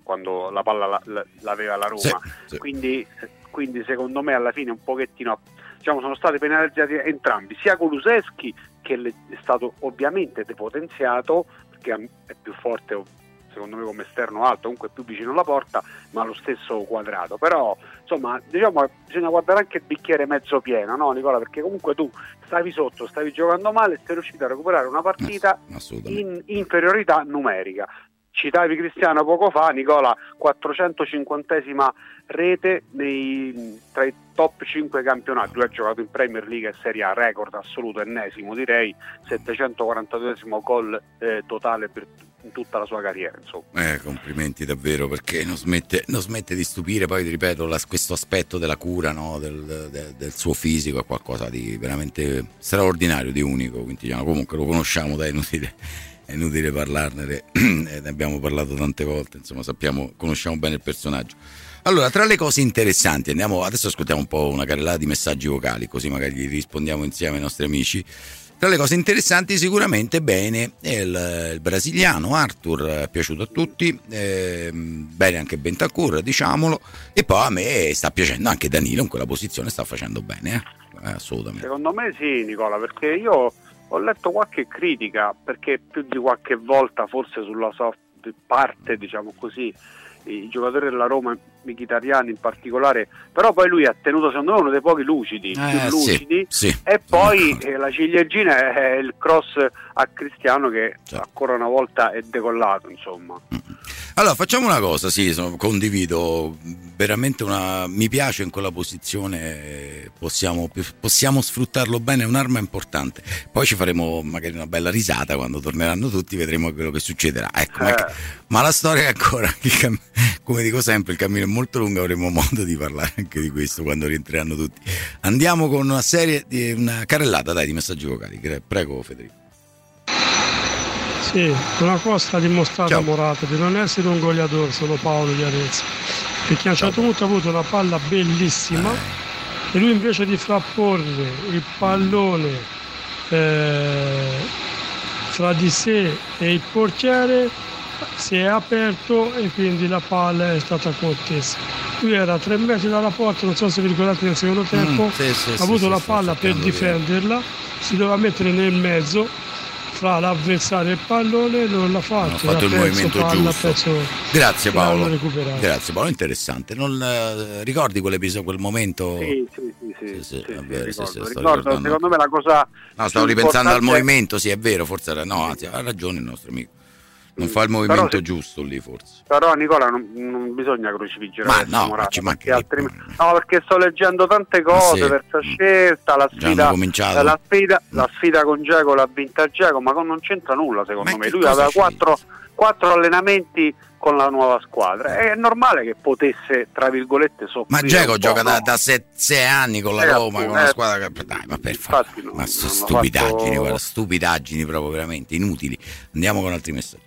quando la palla la, la, l'aveva la Roma, sì, sì. Quindi, quindi secondo me alla fine un pochettino, diciamo, sono stati penalizzati entrambi, sia Kulusevski, che è stato ovviamente depotenziato perché è più forte secondo me come esterno alto, comunque più vicino alla porta, ma lo stesso Quadrato. Però insomma, diciamo, bisogna guardare anche il bicchiere mezzo pieno, no Nicola? Perché comunque tu stavi sotto, stavi giocando male e sei riuscito a recuperare una partita in inferiorità numerica. Citavi Cristiano poco fa, Nicola, quattrocentocinquantesima rete nei, tra i top cinque campionati. Lui ha giocato in Premier League e Serie A, record assoluto, ennesimo direi, settecentoquarantaduesimo gol eh, totale per in tutta la sua carriera, insomma. Eh, complimenti davvero, perché non smette, non smette di stupire. Poi ti ripeto, la, questo aspetto della cura, no, del, del, del suo fisico è qualcosa di veramente straordinario, di unico. Quindi diciamo, comunque lo conosciamo, dai, è inutile, è inutile parlarne, ne abbiamo parlato tante volte, insomma, sappiamo, conosciamo bene il personaggio. Allora, tra le cose interessanti, andiamo adesso, ascoltiamo un po' una carrellata di messaggi vocali, così magari gli rispondiamo insieme ai nostri amici. Tra le cose interessanti sicuramente bene è il, il brasiliano Arthur, è piaciuto a tutti, eh, bene anche Bentancur, diciamolo, e poi a me sta piacendo anche Danilo in quella posizione, sta facendo bene, eh? Eh, assolutamente. Secondo me sì, Nicola, perché io ho letto qualche critica, perché più di qualche volta forse sulla soft parte, diciamo così, i giocatori della Roma, mkhitaryan in particolare, però poi lui ha tenuto secondo me uno dei pochi lucidi, eh, più lucidi, sì, sì, e poi eh, la ciliegina è il cross a Cristiano che certo. ancora una volta è decollato, insomma. Allora facciamo una cosa, sì, sono, condivido veramente una, mi piace in quella posizione, possiamo, possiamo sfruttarlo bene, è un'arma importante. Poi ci faremo magari una bella risata quando torneranno tutti, vedremo quello che succederà. Ecco, eh. ma, ma la storia è ancora, cam- come dico sempre, il cammino è molto lungo, avremo modo di parlare anche di questo quando rientreranno tutti. Andiamo con una serie di una carrellata, dai, di messaggi vocali. Prego Federico. Sì, una cosa ha dimostrato Ciao. Morata di non essere un goleador, sono Paolo di Arezzo, perché a un certo punto ha avuto una palla bellissima e lui invece di frapporre il pallone eh, fra di sé e il portiere si è aperto e quindi la palla è stata contesa. Lui era a tre metri dalla porta, non so se vi ricordate nel secondo tempo, mm, sì, sì, ha sì, avuto sì, la sì, palla per difenderla, si doveva mettere nel mezzo fra l'avversario e il pallone, non l'ha fatto, ha fatto il movimento palla, giusto. Grazie Paolo. Recuperato. Grazie Paolo, interessante. Non eh, ricordi quell'episodio, quel momento? Sì, sì, sì, sì, sì, sì, sì, è vero, sì, sì, ricordo, sì, ricordo secondo me la cosa no, stavo ripensando al movimento, sì, è vero, forse era, no, anzi, ha ragione il nostro amico. Non fa il movimento però, giusto lì forse. Però Nicola non, non bisogna crocifiggere ma no, Morata, ci manca perché altrimenti... no, perché sto leggendo tante cose, sì. terza scelta, la sfida, la sfida, mm. la sfida con Dzeko l'ha vinta Dzeko, ma non c'entra nulla secondo ma me. Lui aveva quattro, quattro allenamenti con la nuova squadra, è normale che potesse tra virgolette soffrire. Ma Dzeko gioca no? da, da sei, sei anni con la eh, Roma, con eh, una squadra che dai, ma per favore, no, ma sono stupidaggini, fatto... guarda, stupidaggini proprio veramente inutili. Andiamo con altri messaggi.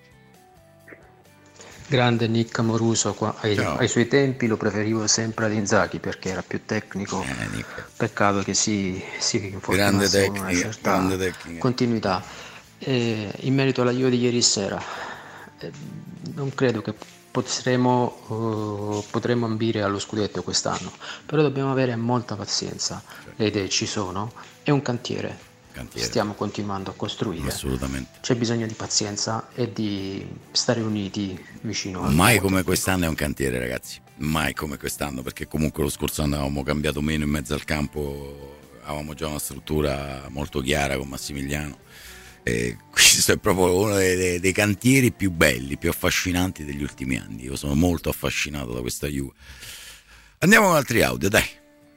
Grande Nick Amoruso, qua, ai, ai suoi tempi lo preferivo sempre ad Inzaghi perché era più tecnico, eh, peccato che si, si infortunasse con una certa continuità. Eh, in merito alla Juve di ieri sera, eh, non credo che potremo, uh, potremo ambire allo scudetto quest'anno, però dobbiamo avere molta pazienza, le idee ci sono, è un cantiere. Cantiere. Stiamo continuando a costruire. Assolutamente. C'è bisogno di pazienza e di stare uniti vicino al mai modo. Come quest'anno è un cantiere, ragazzi, mai come quest'anno, perché comunque lo scorso anno avevamo cambiato meno in mezzo al campo, avevamo già una struttura molto chiara con Massimiliano e questo è proprio uno dei, dei cantieri più belli, più affascinanti degli ultimi anni. Io sono molto affascinato da questa Juve. Andiamo con altri audio, dai.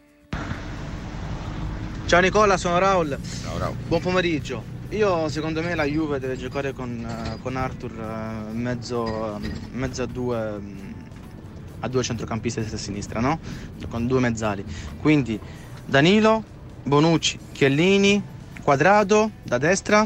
Ciao Nicola, sono Raul. Ciao Raul. Buon pomeriggio. Io secondo me la Juve deve giocare con, uh, con Arthur uh, mezzo, uh, mezzo a due um, a due centrocampisti a destra e a sinistra, no? Con due mezzali. Quindi Danilo, Bonucci, Chiellini, Quadrato da destra,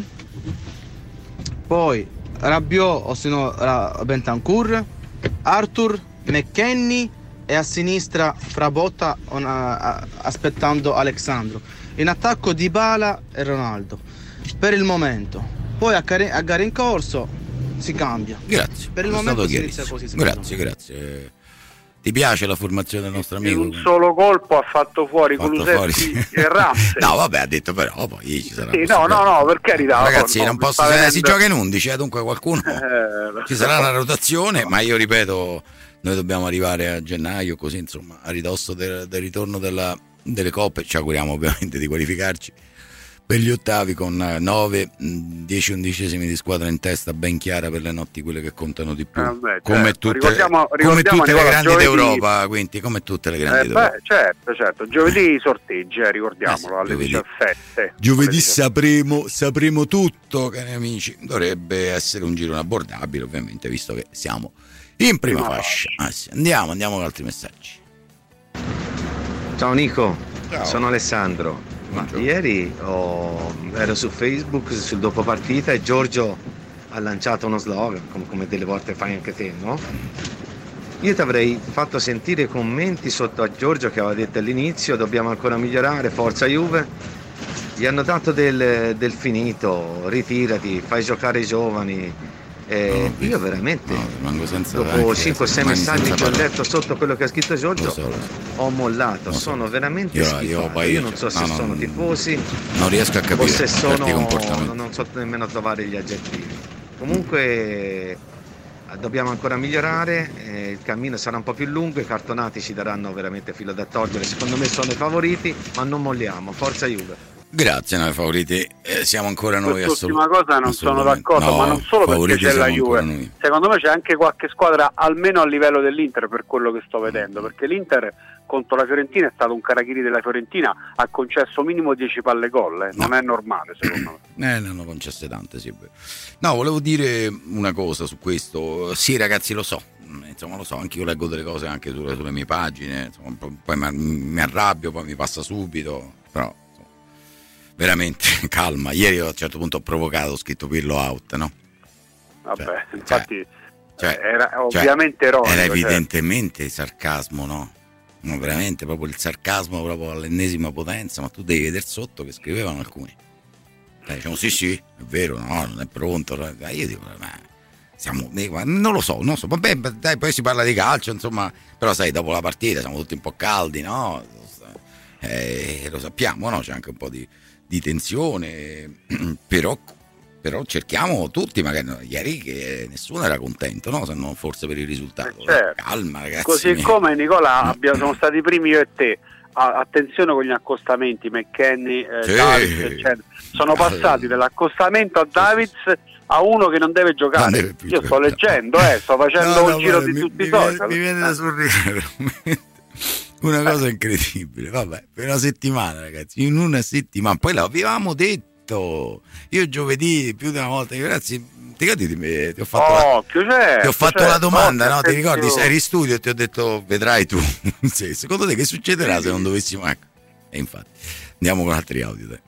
poi Rabiot o se no Bentancur, Arthur, McKennie e a sinistra Frabotta una, aspettando Alexandro. In attacco Dybala e Ronaldo per il momento. Poi a, care- a gara in corso si cambia. Grazie. Per il è momento stato si inizia così. Grazie, me. grazie. Ti piace la formazione del nostro amico? In un solo colpo ha fatto fuori Kulusevski e Ramsey. No, vabbè, ha detto però poi ci sarà. Sì, no, no, no, per carità. Ragazzi, no, non posso, venendo... si gioca in undici, eh, dunque qualcuno eh, ci sarà una rotazione, ma io ripeto, noi dobbiamo arrivare a gennaio, così insomma, a ridosso del, del ritorno della, delle coppe, ci auguriamo ovviamente di qualificarci per gli ottavi con nove dieci undicesimi di squadra in testa, ben chiara per le notti, quelle che contano di più, eh beh, come certo. tutte, ricordiamo, come ricordiamo tutte le grandi giovedì... d'Europa, quindi come tutte le grandi eh, d'Europa. Beh, certo, certo, giovedì sorteggi, eh, ricordiamolo, eh, alle giovedì. diciassette. Giovedì sapremo, sapremo tutto, cari amici. Dovrebbe essere un giro abbordabile, ovviamente, visto che siamo in prima no. fascia. Ah, sì. Andiamo, andiamo con altri messaggi. Ciao Nico, Ciao. sono Alessandro. Ma ieri ho, ero su Facebook sul dopo partita e Giorgio ha lanciato uno slogan, come, come delle volte fai anche te, no? Io ti avrei fatto sentire i commenti sotto a Giorgio che aveva detto all'inizio: dobbiamo ancora migliorare, forza Juve. Gli hanno dato del, del finito, ritirati, fai giocare i giovani. Eh, no, io veramente no, senza dopo cinque o sei messaggi che ho letto sotto quello che ha scritto Giorgio, so, ho mollato, so. sono veramente io, schifato. Io, io, io non so se no, sono no, tifosi, non riesco a capire o se sono, non so nemmeno trovare gli aggettivi. Comunque dobbiamo ancora migliorare, eh, il cammino sarà un po' più lungo, i cartonati ci daranno veramente filo da torcere, secondo me sono i favoriti, ma non molliamo, forza Juve. Grazie, noi favoriti eh, siamo ancora noi. Quest'ultima cosa non sono d'accordo, no, ma non solo perché c'è la Juve. Secondo me c'è anche qualche squadra almeno a livello dell'Inter, per quello che sto vedendo, perché l'Inter contro la Fiorentina è stato un carachiri della Fiorentina, ha concesso minimo dieci palle gol, eh. non no. è normale secondo me. Eh, ne hanno concesse tante, sì. No, volevo dire una cosa su questo. Sì, ragazzi, lo so. Insomma, lo so, anche io leggo delle cose anche sulle, sulle mie pagine, insomma, poi mi arrabbio, poi mi passa subito, però veramente calma. Ieri a un certo punto ho provocato, ho scritto Pirlo out, no? Vabbè, cioè, infatti cioè, era ovviamente cioè, ironico, era evidentemente cioè. sarcasmo, no? No, veramente proprio il sarcasmo proprio all'ennesima potenza, ma tu devi vedere sotto che scrivevano alcuni. Dai, diciamo sì sì, è vero, no, non è pronto. Io dico, ma siamo, non lo so, non so, vabbè, dai, poi si parla di calcio, insomma, però sai, dopo la partita siamo tutti un po' caldi, no? Eh, lo sappiamo, no? C'è anche un po' di di tensione, però, però cerchiamo tutti, magari no, ieri che nessuno era contento, no? Se non forse per il risultato. Eh certo. Calma, ragazzi. Così come Nicola abbiamo, siamo stati i primi io e te. A, attenzione con gli accostamenti, McKennie, eh, sì. Davids, eccetera. Sono passati dall'accostamento a Davids a uno che non deve giocare. Non deve io sto leggendo, eh, sto facendo no, un no, giro guarda, di mi, tutti i social. Mi viene da sorridere. Una cosa incredibile, vabbè, per una settimana, ragazzi, in una settimana, poi l'avevamo detto, io giovedì più di una volta, grazie, ti ricordi di me? Ti ho fatto, oh, la, c'è, ti ho fatto c'è, la domanda, no? Ti ricordi? Io... Eri in studio e ti ho detto, vedrai tu, sì, secondo te che succederà se non dovessimo, ecco, e infatti, andiamo con altri audio, dai.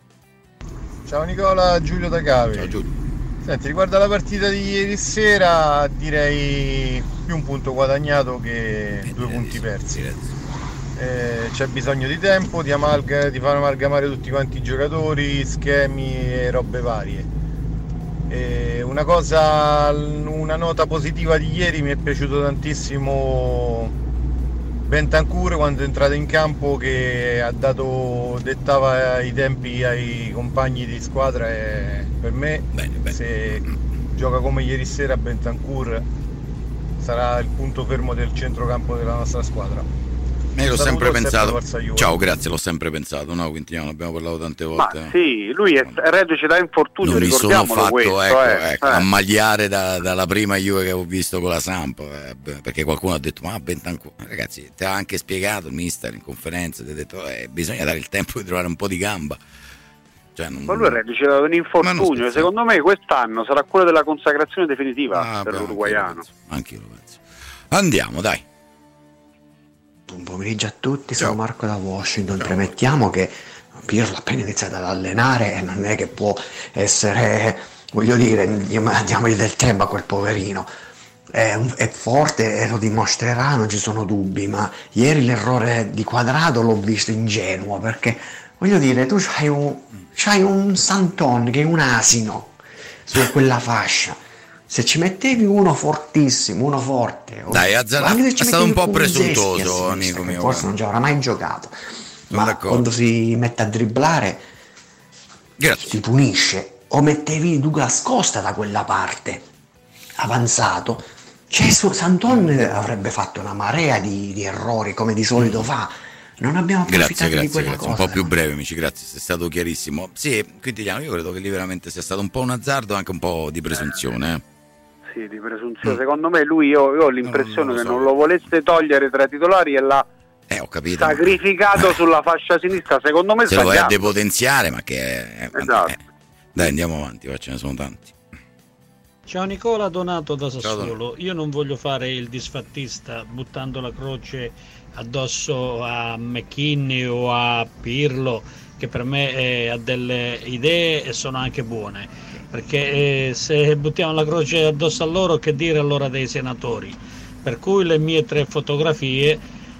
Ciao Nicola, Giulio da Cavi. Ciao Giulio. Senti, riguardo alla partita di ieri sera, direi più un punto guadagnato che eh, due punti sì, persi. Sì, Eh, c'è bisogno di tempo, di, amalga, di far amalgamare tutti quanti i giocatori, schemi e robe varie. Eh, una cosa, una nota positiva di ieri, mi è piaciuto tantissimo Bentancur quando è entrato in campo, che ha dato, dettava i tempi ai compagni di squadra, e per me bene, bene. Se gioca come ieri sera Bentancur sarà il punto fermo del centrocampo della nostra squadra. Eh, l'ho sempre pensato. Ciao, grazie, l'ho sempre pensato. No, Quintino, ne abbiamo parlato tante volte. Ma sì, lui è reduce da infortunio, non mi sono fatto questo, ecco, eh, ecco, eh. ammagliare da, dalla prima Juve che ho visto con la Samp, eh, perché qualcuno ha detto ma Bentancur, ragazzi, ti ha anche spiegato il mister in conferenza, ti ha detto eh, bisogna dare il tempo di trovare un po' di gamba. Cioè, non... Ma lui è reduce da un infortunio, secondo me quest'anno sarà quello della consacrazione definitiva ah, per beh, l'uruguaiano. Anche io lo penso. Andiamo, dai. Buon pomeriggio a tutti, sono Marco da Washington. Ciao. Premettiamo che Pirlo ha appena iniziato ad allenare e non è che può essere, voglio dire, diamogli del tempo a quel poverino. È, è forte e lo dimostrerà, non ci sono dubbi, ma ieri l'errore di Quadrado l'ho visto ingenuo, perché voglio dire, tu c'hai un, c'hai un Santon che è un asino su quella fascia. Se ci mettevi uno fortissimo, uno forte, dai, Azzarà, è stato un po' presuntuoso, amico mio. Forse non ci avrà mai giocato, ma d'accordo. Quando si mette a dribblare Grazie. si punisce. O mettevi Douglas Costa da quella parte, avanzato, cioè Santon avrebbe fatto una marea di, di errori come di solito fa. Non abbiamo approfittato grazie, di quella grazie. cosa. Un po' più breve, amici, grazie, sei stato chiarissimo. Sì, Quintiliano, io credo che lì veramente sia stato un po' un azzardo e anche un po' di presunzione. Eh. Sì, di presunzione. Mm. Secondo me lui, io, io ho l'impressione non, non che so. non lo volesse togliere tra i titolari e l'ha eh, ho capito, sacrificato ma... sulla fascia sinistra. Secondo me se lo vai a depotenziare, ma che è... Esatto. Eh. Dai, andiamo avanti, va, ce ne sono tanti. Ciao Nicola, Donato da Sassuolo. Io non voglio fare il disfattista buttando la croce addosso a McKinney o a Pirlo, che per me eh, ha delle idee e sono anche buone, perché eh, se buttiamo la croce addosso a loro, che dire allora dei senatori? Per cui le mie tre fotografie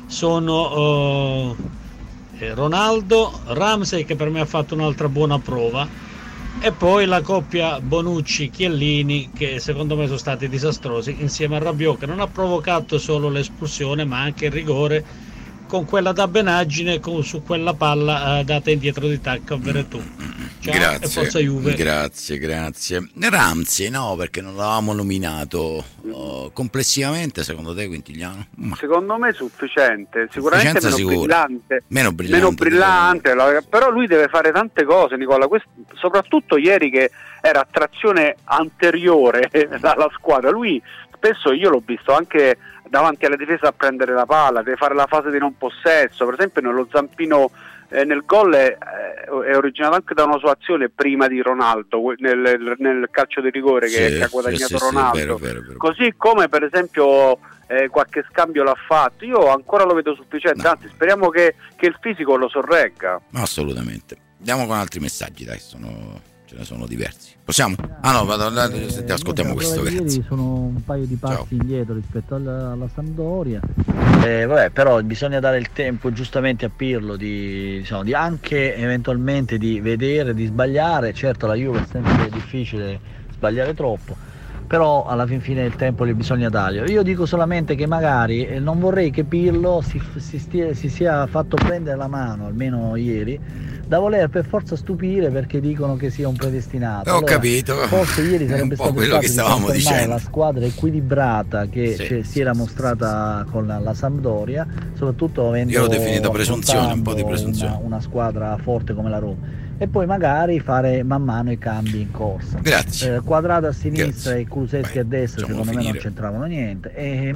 sono eh, Ronaldo, Ramsey, che per me ha fatto un'altra buona prova, e poi la coppia Bonucci-Chiellini, che secondo me sono stati disastrosi, insieme a Rabiot, che non ha provocato solo l'espulsione ma anche il rigore con quella dabbenaggine con, su quella palla eh, data indietro di tacco a Veretù. Ciao, grazie, e forza Juve. Grazie, grazie. Ramsey no, perché non l'avevamo nominato. Oh, complessivamente secondo te, Quintiliano? Ma... Secondo me è sufficiente, sicuramente meno brillante, meno brillante, meno brillante però lui deve fare tante cose, Nicola, Questo, soprattutto ieri che era trazione anteriore alla squadra, lui spesso io l'ho visto anche davanti alla difesa a prendere la palla, deve fare la fase di non possesso, per esempio nello zampino eh, nel gol è, è originato anche da una sua azione prima di Ronaldo, nel, nel calcio di rigore che, sì, che ha guadagnato sì, sì, Ronaldo, sì, vero, vero, vero. Così come per esempio eh, qualche scambio l'ha fatto, io ancora lo vedo sufficiente, no. Anzi speriamo che, che il fisico lo sorregga. Assolutamente. Andiamo con altri messaggi, dai, sono... ce ne sono diversi. Possiamo? Ah no, vado, senti, ascoltiamo questo. Ieri sono un paio di passi Ciao. indietro rispetto alla, alla Sampdoria. Eh, vabbè, però bisogna dare il tempo giustamente a Pirlo di, diciamo, di anche eventualmente di vedere, di sbagliare. Certo la Juve è sempre difficile sbagliare troppo, però alla fin fine il tempo gli bisogna darglielo. Io dico solamente che magari eh, non vorrei che Pirlo si, si, stia, si sia fatto prendere la mano, almeno ieri, da voler per forza stupire perché dicono che sia un predestinato. Ho allora, capito. Forse ieri sarebbe stato quello che stavamo dicendo. La squadra equilibrata che sì, cioè, si era mostrata con la, la Sampdoria, soprattutto avendo Io l'ho definita presunzione, un po' di presunzione. Una, una squadra forte come la Roma. E poi magari fare man mano i cambi in corsa. Grazie. Eh, Quadrato a sinistra Grazie. e Kulusevski a destra, secondo finire. me non c'entravano niente. E...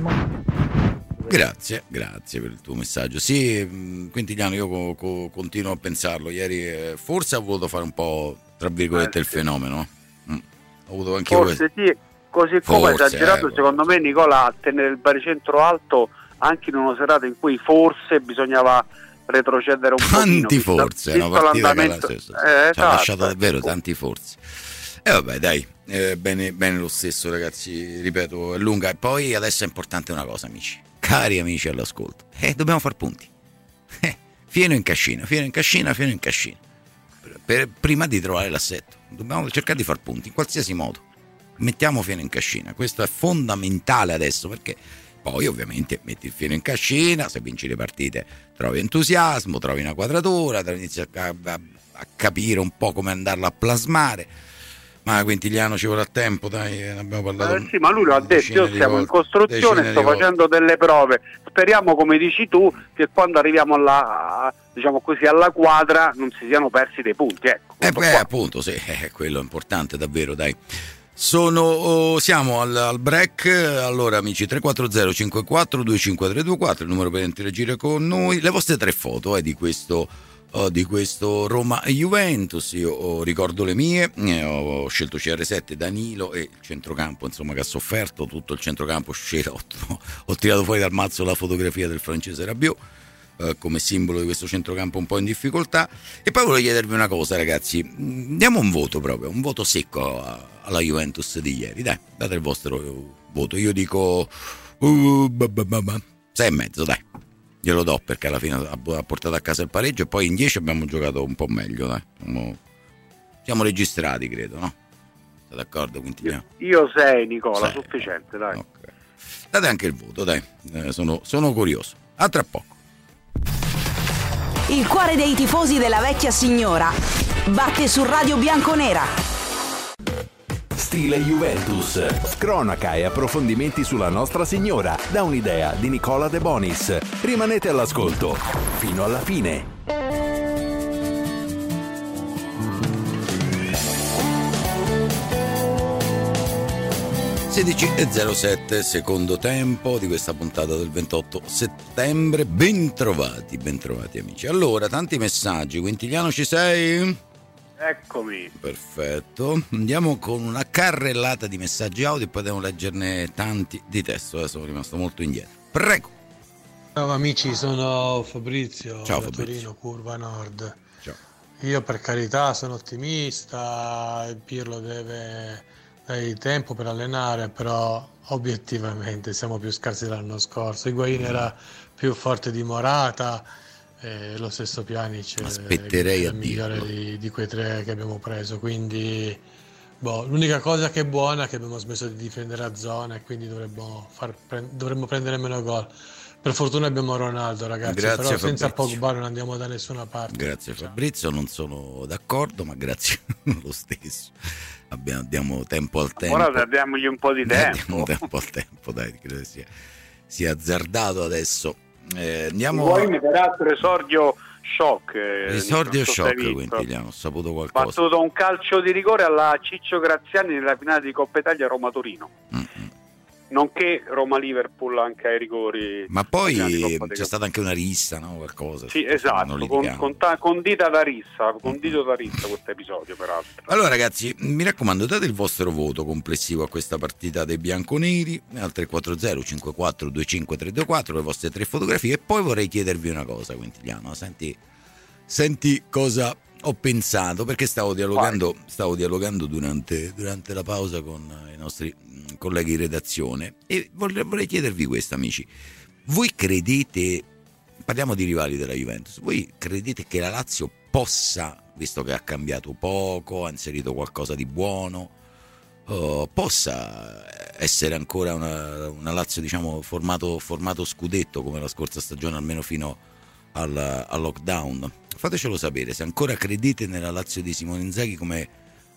Grazie, grazie per il tuo messaggio. Sì, Quintiliano, io co- co- continuo a pensarlo. Ieri eh, forse ha voluto fare un po', tra virgolette, eh, il fenomeno. Mm. Ho avuto anche forse questo. Sì, così come forse, esagerato, eh, secondo me, Nicola, a tenere il baricentro alto anche in una serata in cui forse bisognava retrocedere un po'. Tanti forse, è una partita che la stessa, eh, ci ha esatto, lasciato davvero tanti forse. E eh, vabbè, dai, eh, bene, bene lo stesso, ragazzi, ripeto, è lunga. E poi adesso è importante una cosa, amici, cari amici all'ascolto, eh, dobbiamo far punti. Eh, fieno in cascina, fieno in cascina, fieno in cascina. Per, per, prima di trovare l'assetto, dobbiamo cercare di far punti in qualsiasi modo. Mettiamo fieno in cascina, questo è fondamentale adesso, perché poi ovviamente metti il fieno in cascina, se vinci le partite trovi entusiasmo, trovi una quadratura, inizi a, a, a capire un po' come andarla a plasmare. Ma Quintiliano ci vorrà tempo, dai, ne abbiamo parlato. Eh sì, ma lui lo ha detto, io siamo in costruzione, sto facendo delle prove. Speriamo, come dici tu, che quando arriviamo alla, diciamo così, alla quadra non si siano persi dei punti. Ecco, eh beh, appunto, sì, è quello importante davvero, dai. Sono, oh, siamo al, al break. Allora amici, tre quattro zero cinque quattro due cinque tre due quattro il numero per interagire con noi. Le vostre tre foto eh, di questo oh, di questo Roma-Juventus. Io oh, ricordo le mie, eh, ho scelto C R sette, Danilo e il centrocampo, insomma, che ha sofferto tutto il centrocampo. Ho, ho tirato fuori dal mazzo la fotografia del francese Rabiot eh, come simbolo di questo centrocampo un po' in difficoltà. E poi volevo chiedervi una cosa, ragazzi, diamo un voto proprio, un voto secco a alla Juventus di ieri, dai, date il vostro voto. Io dico uh, bah bah bah bah, sei e mezzo, dai, glielo do, perché alla fine ha portato a casa il pareggio e poi in dieci abbiamo giocato un po' meglio, dai. Siamo, siamo registrati, credo, no? Sei d'accordo, Quintiliano? Io sei, Nicola, sei. Sufficiente, dai. Okay. Date anche il voto, dai, eh, sono, sono curioso. A tra poco. Il cuore dei tifosi della vecchia signora batte su Radio Bianconera. Stile Juventus, cronaca e approfondimenti sulla Nostra Signora, da un'idea di Nicola De Bonis. Rimanete all'ascolto fino alla fine. sedici e zero sette, secondo tempo di questa puntata del ventotto settembre. Bentrovati, bentrovati amici. Allora, tanti messaggi. Quintiliano, ci sei? Eccomi. Perfetto. Andiamo con una carrellata di messaggi audio e poi devo leggerne tanti di testo. Adesso sono rimasto molto indietro. Prego. Ciao amici, sono Fabrizio, Ciao, da Fabrizio. Torino, Curva Nord. Ciao. Io per carità sono ottimista, il Pirlo deve dare tempo per allenare, però obiettivamente siamo più scarsi dell'anno scorso. Higuain era più forte di Morata, eh, lo stesso Pjanic Aspetterei è a il migliore dirlo. di, di quei tre che abbiamo preso, quindi boh, l'unica cosa che è buona è che abbiamo smesso di difendere a zona e quindi dovremmo, far pre- dovremmo prendere meno gol. Per fortuna abbiamo Ronaldo, ragazzi, Grazie, però senza Fabrizio. Pogba non andiamo da nessuna parte. Grazie Fabrizio, non sono d'accordo, ma grazie lo stesso. Abbiamo, diamo tempo al tempo. Ora diamogli un po' di Eh, tempo. diamo tempo al tempo, dai, credo sia, sia azzardato adesso. Eh, andiamo Higuain peraltro esordio shock. eh, esordio non so se hai shock, visto. Quintiliano, ho saputo qualcosa. Battuto un calcio di rigore alla Ciccio Graziani nella finale di Coppa Italia Roma-Torino. Mm-hmm. Nonché Roma-Liverpool anche ai rigori. Ma poi finale di Coppa c'è Italia. stata anche una rissa, no? Qualcosa. Sì, Stanno esatto, con, litigando. con, ta- con dita da rissa, con dito da rissa questo episodio peraltro. Allora ragazzi, mi raccomando, date il vostro voto complessivo a questa partita dei bianconeri al tre quattro zero cinque quattro due cinque tre due quattro, le vostre tre fotografie. E poi vorrei chiedervi una cosa, Quintiliano, senti, senti cosa ho pensato, perché stavo dialogando, stavo dialogando durante, durante la pausa con i nostri mh, colleghi in redazione e vorrei, vorrei chiedervi questo, amici. Voi credete, parliamo di rivali della Juventus, voi credete che la Lazio possa, visto che ha cambiato poco, ha inserito qualcosa di buono, uh, possa essere ancora una, una Lazio, diciamo, formato, formato scudetto come la scorsa stagione, almeno fino al, al lockdown? Fatecelo sapere se ancora credete nella Lazio di Simone Inzaghi come,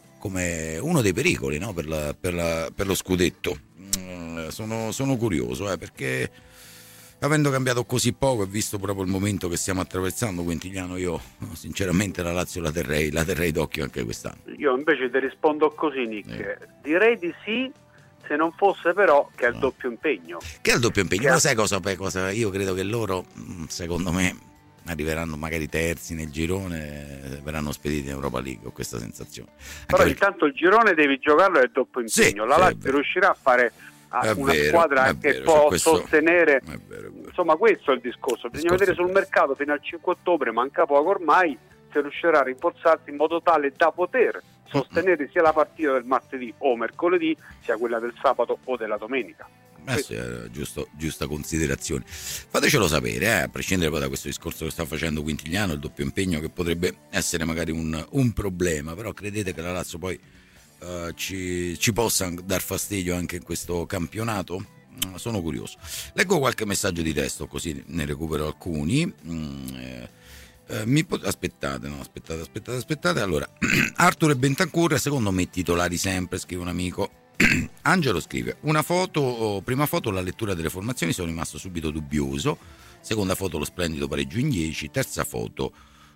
come uno dei pericoli, no? per, la, per, la, per lo scudetto. Mm, sono, sono curioso eh, perché avendo cambiato così poco e visto proprio il momento che stiamo attraversando, Quintiliano, io sinceramente la Lazio la terrei, la terrei d'occhio anche quest'anno. Io invece ti rispondo così, Nick. Eh. Direi di sì, se non fosse però che è il no. doppio impegno. Che è il doppio impegno? Che Ma sai cosa, cosa? Io credo che loro, secondo me, arriveranno magari terzi nel girone, verranno spediti in Europa League, ho questa sensazione. Anche però perché... intanto il girone devi giocarlo, è il doppio impegno. Sì, la sì, Lazio riuscirà a fare a una vero, squadra che vero, può questo... sostenere, è vero, è vero. Insomma, questo è il discorso. Bisogna discorso vedere sul mercato fino al cinque ottobre, manca poco ormai, se riuscirà a rinforzarsi in modo tale da poter sostenere sia la partita del martedì o mercoledì, sia quella del sabato o della domenica. Eh sì, giusto, giusta considerazione. Fatecelo sapere, eh, a prescindere poi da questo discorso che sta facendo Quintiliano, il doppio impegno che potrebbe essere magari un, un problema, però credete che la Lazio poi uh, ci, ci possa dar fastidio anche in questo campionato? Mm, sono curioso. Leggo qualche messaggio di testo così ne recupero alcuni. Mm, eh, eh, mi pot- aspettate, no, aspettate, aspettate, aspettate. Allora, Arthur e Bentancur, secondo me titolari sempre, scrive un amico. Angelo scrive: una foto, prima foto la lettura delle formazioni, sono rimasto subito dubbioso, seconda foto lo splendido pareggio in dieci, terza foto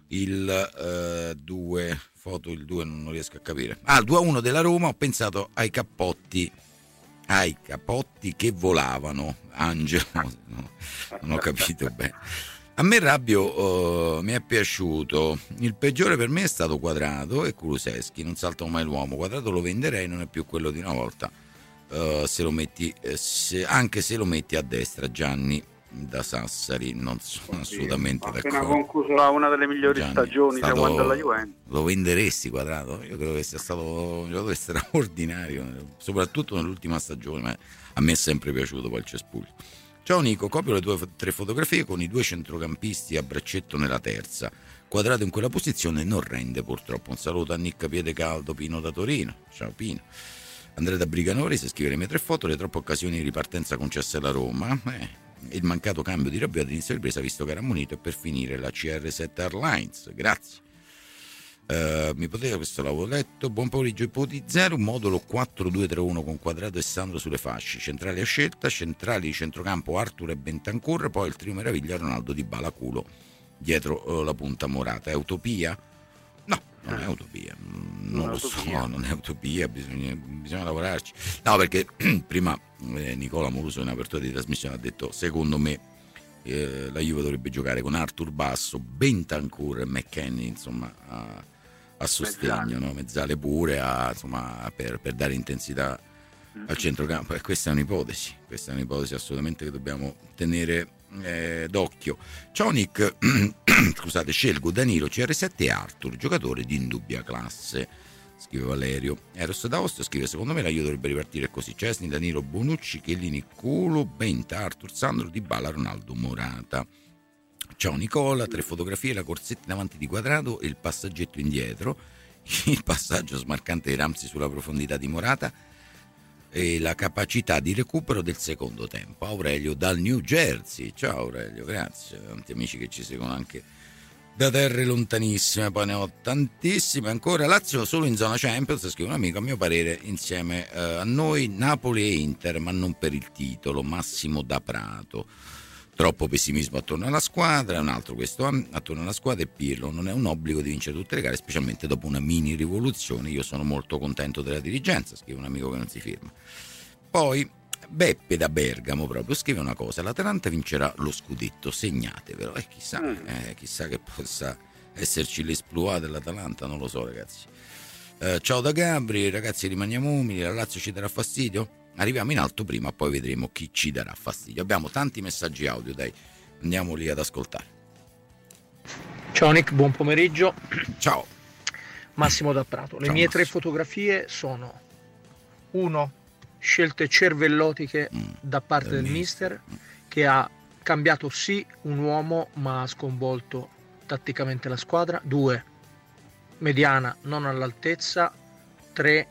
il due, foto il due non riesco a capire, ah il due a uno della Roma, ho pensato ai cappotti ai capotti che volavano. Angelo, no, non ho capito bene. A me Rabbio uh, mi è piaciuto, il peggiore per me è stato Quadrato e Kulusevski, non saltano mai l'uomo. Quadrato lo venderei, non è più quello di una volta, uh, se lo metti, se, anche se lo metti a destra. Gianni da Sassari, non sono assolutamente appena d'accordo. Appena concluso una delle migliori Gianni, stagioni da quando alla Juventus. Lo venderesti Quadrato? Io credo che sia stato un giocatore straordinario, soprattutto nell'ultima stagione, ma a me è sempre piaciuto poi il cespuglio. Ciao Nico, copio le tue tre fotografie con i due centrocampisti a braccetto nella terza. Quadrado in quella posizione non rende purtroppo. Un saluto a Nick Piedecaldo, Pino da Torino. Ciao Pino. Andrea da Briganori, se scrive le mie tre foto, le troppe occasioni di ripartenza concesse alla Roma, eh, il mancato cambio di Rabiot all'inizio di ripresa visto che era ammonito, e per finire la C R sette Airlines. Grazie. Uh, mi potete, questo l'avevo letto. Buon pomeriggio, ipotizzare un modulo quattro due tre uno con Quadrado e Sandro sulle fasce, centrali a scelta, centrali di centrocampo Arthur e Bentancur, poi il trio meraviglia Ronaldo Di Bala culo dietro uh, la punta Morata. È utopia? No, non è utopia, non lo so, non è utopia, bisogna, bisogna lavorarci. No, perché prima eh, Nicola Moluso in apertura di trasmissione ha detto secondo me eh, la Juve dovrebbe giocare con Arthur basso, Bentancur e McKennie, insomma a, a sostegno, mezzale, no? Mezzale pure a, insomma, per, per dare intensità mm-hmm. al centrocampo. E questa è un'ipotesi, questa è un'ipotesi assolutamente che dobbiamo tenere eh, d'occhio. Ciao Nick, scusate, scelgo Danilo, C R sette e Arthur, giocatore di indubbia classe, scrive Valerio. Eros d'Aosto scrive secondo me la Juve dovrebbe ripartire così: Cesni, Danilo, Bonucci, Chiellini, Culo, Benta, Arthur, Sandro, Dybala, Ronaldo, Morata. Ciao Nicola, tre fotografie, la corsetta in avanti di Quadrado e il passaggetto indietro, il passaggio smarcante di Ramsey sulla profondità di Morata e la capacità di recupero del secondo tempo. Aurelio dal New Jersey. Ciao Aurelio, grazie, tanti amici che ci seguono anche da terre lontanissime, poi ne ho tantissime ancora. Lazio solo in zona Champions, scrive un amico, a mio parere insieme eh, a noi Napoli e Inter, ma non per il titolo. Massimo da Prato. Troppo pessimismo attorno alla squadra, un altro questo attorno alla squadra, e Pirlo non è un obbligo di vincere tutte le gare, specialmente dopo una mini rivoluzione. Io sono molto contento della dirigenza, scrive un amico che non si firma. Poi Beppe da Bergamo proprio scrive una cosa: l'Atalanta vincerà lo scudetto, segnatevelo. E eh, chissà, eh, chissà che possa esserci l'esploit dell'Atalanta, non lo so ragazzi. Eh, ciao da Gabri, ragazzi rimaniamo umili, la Lazio ci darà fastidio? Arriviamo in alto prima, poi vedremo chi ci darà fastidio. Abbiamo tanti messaggi audio, dai, andiamoli ad ascoltare. Ciao Nick, buon pomeriggio. Ciao. Massimo da Prato. Le Ciao, mie Massimo. tre fotografie sono: uno, scelte cervellotiche mm. da parte del, del mister, mm. che ha cambiato sì un uomo ma ha sconvolto tatticamente la squadra. Due, mediana non all'altezza. Tre,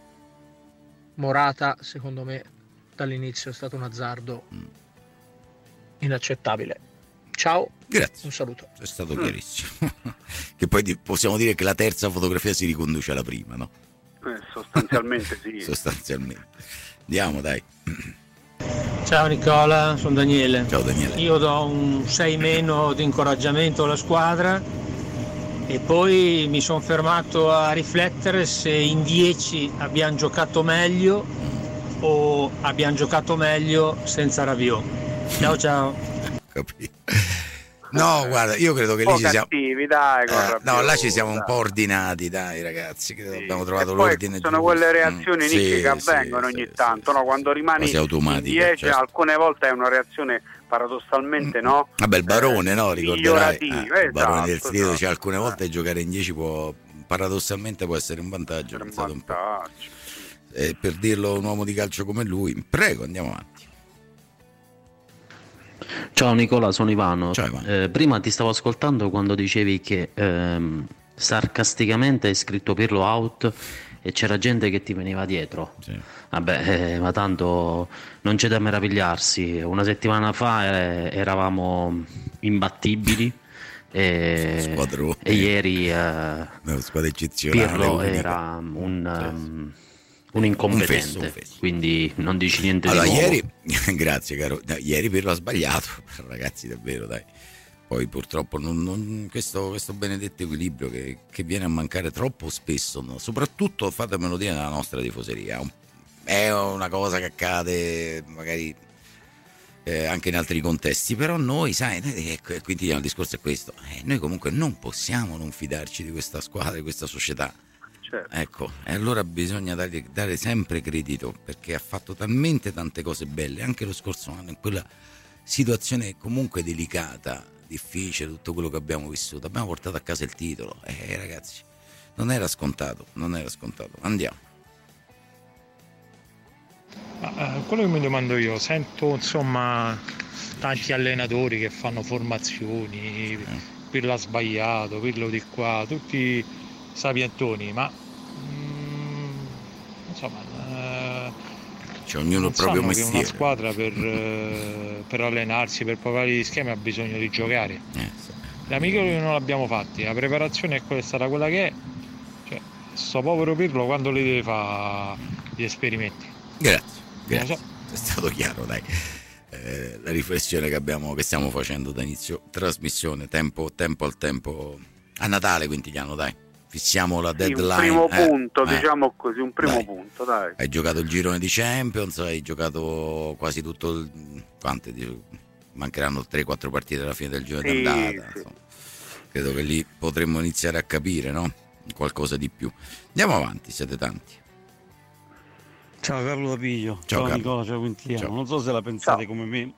Morata secondo me dall'inizio è stato un azzardo mm. inaccettabile. Ciao, grazie, un saluto. È stato mm. chiarissimo. Che poi possiamo dire che la terza fotografia si riconduce alla prima, no? Eh, sostanzialmente sì. Sostanzialmente. Andiamo, dai. Ciao Nicola, sono Daniele. Ciao Daniele. Io do un sei meno di incoraggiamento alla squadra e poi mi sono fermato a riflettere se in dieci abbiamo giocato meglio o abbiamo giocato meglio senza Rabiot. Ciao ciao. Capito. No, guarda, io credo che lì ci siamo cattivi, dai, con eh, Rabiot, no, là ci siamo dai. un po' ordinati, dai ragazzi, credo sì. abbiamo trovato e poi l'ordine sono giusto. quelle reazioni mm. Nick, sì, che avvengono sì, ogni sì, tanto, sì, no? Quando rimani in dieci, certo. alcune volte è una reazione paradossalmente, no? Vabbè, il barone, eh, no? Ricorderai, eh, esatto, il barone del Slido, esatto. cioè, alcune volte giocare in dieci può, paradossalmente può essere un vantaggio. Un vantaggio. Un po'. Sì. Per dirlo un uomo di calcio come lui, prego, andiamo avanti. Ciao Nicola, sono Ivano. Ciao, Ivano. Eh, prima ti stavo ascoltando quando dicevi che ehm, sarcasticamente hai scritto Pirlo out e c'era gente che ti veniva dietro. Sì. Vabbè, eh, ma tanto non c'è da meravigliarsi. Una settimana fa eh, eravamo imbattibili e, Squadrone. e ieri eh, Una squadra eccezionale. Pirlo unica. era un... Sì, um, un incompetente, un fesso, un fesso. Quindi non dici niente allora, di nuovo. Ieri, grazie caro, no, ieri Pirlo ha sbagliato, ragazzi, davvero, dai. Poi purtroppo non, non, questo, questo benedetto equilibrio che, che viene a mancare troppo spesso, no? Soprattutto, fatemelo dire, nella nostra tifoseria. È una cosa che accade magari eh, anche in altri contesti, però noi, sai, eh, quindi il discorso è questo, eh, noi comunque non possiamo non fidarci di questa squadra, di questa società. Certo. Ecco, e allora bisogna dare, dare sempre credito, perché ha fatto talmente tante cose belle anche lo scorso anno, in quella situazione comunque delicata, difficile, tutto quello che abbiamo vissuto, abbiamo portato a casa il titolo, eh ragazzi, non era scontato, non era scontato. Andiamo. Uh, quello che mi domando io, sento insomma tanti allenatori che fanno formazioni, Pirlo ha sbagliato, Pirlo di qua, tutti sapientoni, ma mm, insomma eh, c'è ognuno il proprio mestiere. Che una squadra per, eh, per allenarsi, per provare gli schemi ha bisogno di giocare. Eh, sì. Gli amichevoli non l'abbiamo fatti, la preparazione è quella, è stata quella che è. Cioè, sto povero Pirlo quando li deve fare gli esperimenti? Grazie, grazie. So. È stato chiaro, dai. Eh, la riflessione che abbiamo, che stiamo facendo da inizio trasmissione, tempo, tempo al tempo, a Natale Quintiliano, dai. Fissiamo la sì, deadline. Un primo eh, punto, eh. diciamo così, un primo dai. punto, dai. Hai giocato il girone di Champions, hai giocato quasi tutto il... quante? Mancheranno tre quattro partite alla fine del girone sì, d'andata. Sì. Credo che lì potremmo iniziare a capire, no? Qualcosa di più. Andiamo avanti, siete tanti. Ciao Carlo da Piglio, ciao, ciao Carlo. Nicola, ciao Quintiliano. Ciao. Non so se la pensate ciao. come me,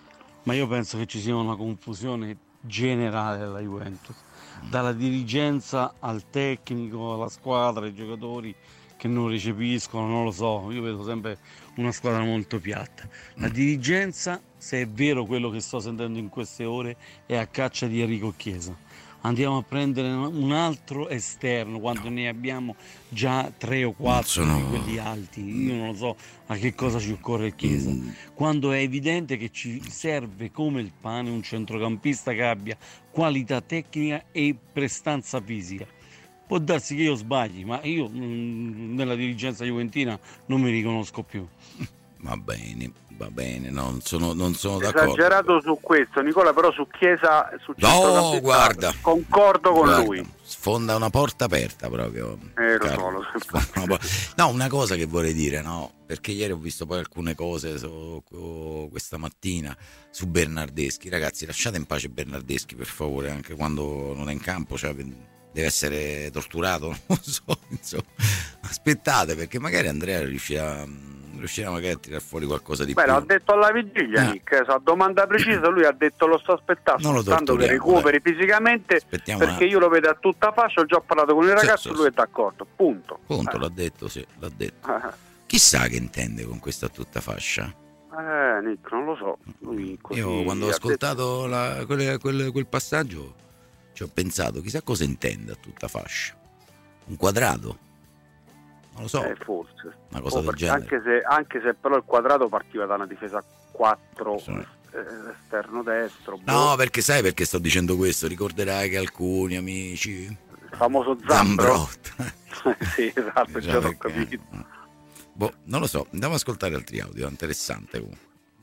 ma io penso che ci sia una confusione generale della Juventus, dalla dirigenza al tecnico, alla squadra, ai giocatori che non recepiscono, non lo so, io vedo sempre una squadra molto piatta. La dirigenza, se è vero quello che sto sentendo in queste ore, è a caccia di Enrico Chiesa. Andiamo a prendere un altro esterno quando no. ne abbiamo già tre o quattro sono... di quelli alti. Io non lo so a che cosa ci occorre il Chiesa. Mm. Quando è evidente che ci serve come il pane un centrocampista che abbia qualità tecnica e prestanza fisica. Può darsi che io sbagli, ma io mh, nella dirigenza juventina non mi riconosco più. Va bene, va bene, no, non sono, non sono d'accordo. Esagerato su questo, Nicola, però su Chiesa, su no, guarda, concordo con guarda, lui. Sfonda una porta aperta proprio. Eh, lo so, lo so. Una no, una cosa che vorrei dire, no, perché ieri ho visto poi alcune cose su, questa mattina su Bernardeschi. Ragazzi, lasciate in pace Bernardeschi, per favore, anche quando non è in campo, cioè, deve essere torturato, non so, insomma. Aspettate, perché magari Andrea riuscirà riuscirà magari a tirare fuori qualcosa di Beh, più. l'ha detto alla vigilia, eh. Nick, a domanda precisa lui ha detto lo sto aspettando, tanto che recuperi dai. fisicamente. Aspettiamo, perché eh. io lo vedo a tutta fascia, ho già parlato con il ragazzo, sì, sì, lui è d'accordo, punto. Punto, eh. l'ha detto, sì, l'ha detto. Eh. Chissà che intende con questa a tutta fascia. Eh, Nick, non lo so. Lui così io quando ho ascoltato detto... la, quel, quel, quel passaggio ci ho pensato, chissà cosa intende a tutta fascia. Un quadrato? Non lo so, eh, forse una cosa oh, del genere. Anche se, anche se però il quadrato partiva da una difesa quattro sì. eh, esterno destro. Boh. No, perché sai perché sto dicendo questo? Ricorderai che alcuni amici, il famoso Zambrot. Sì, esatto, già l'ho capito. Boh, non lo so, andiamo ad ascoltare altri audio, è interessante comunque.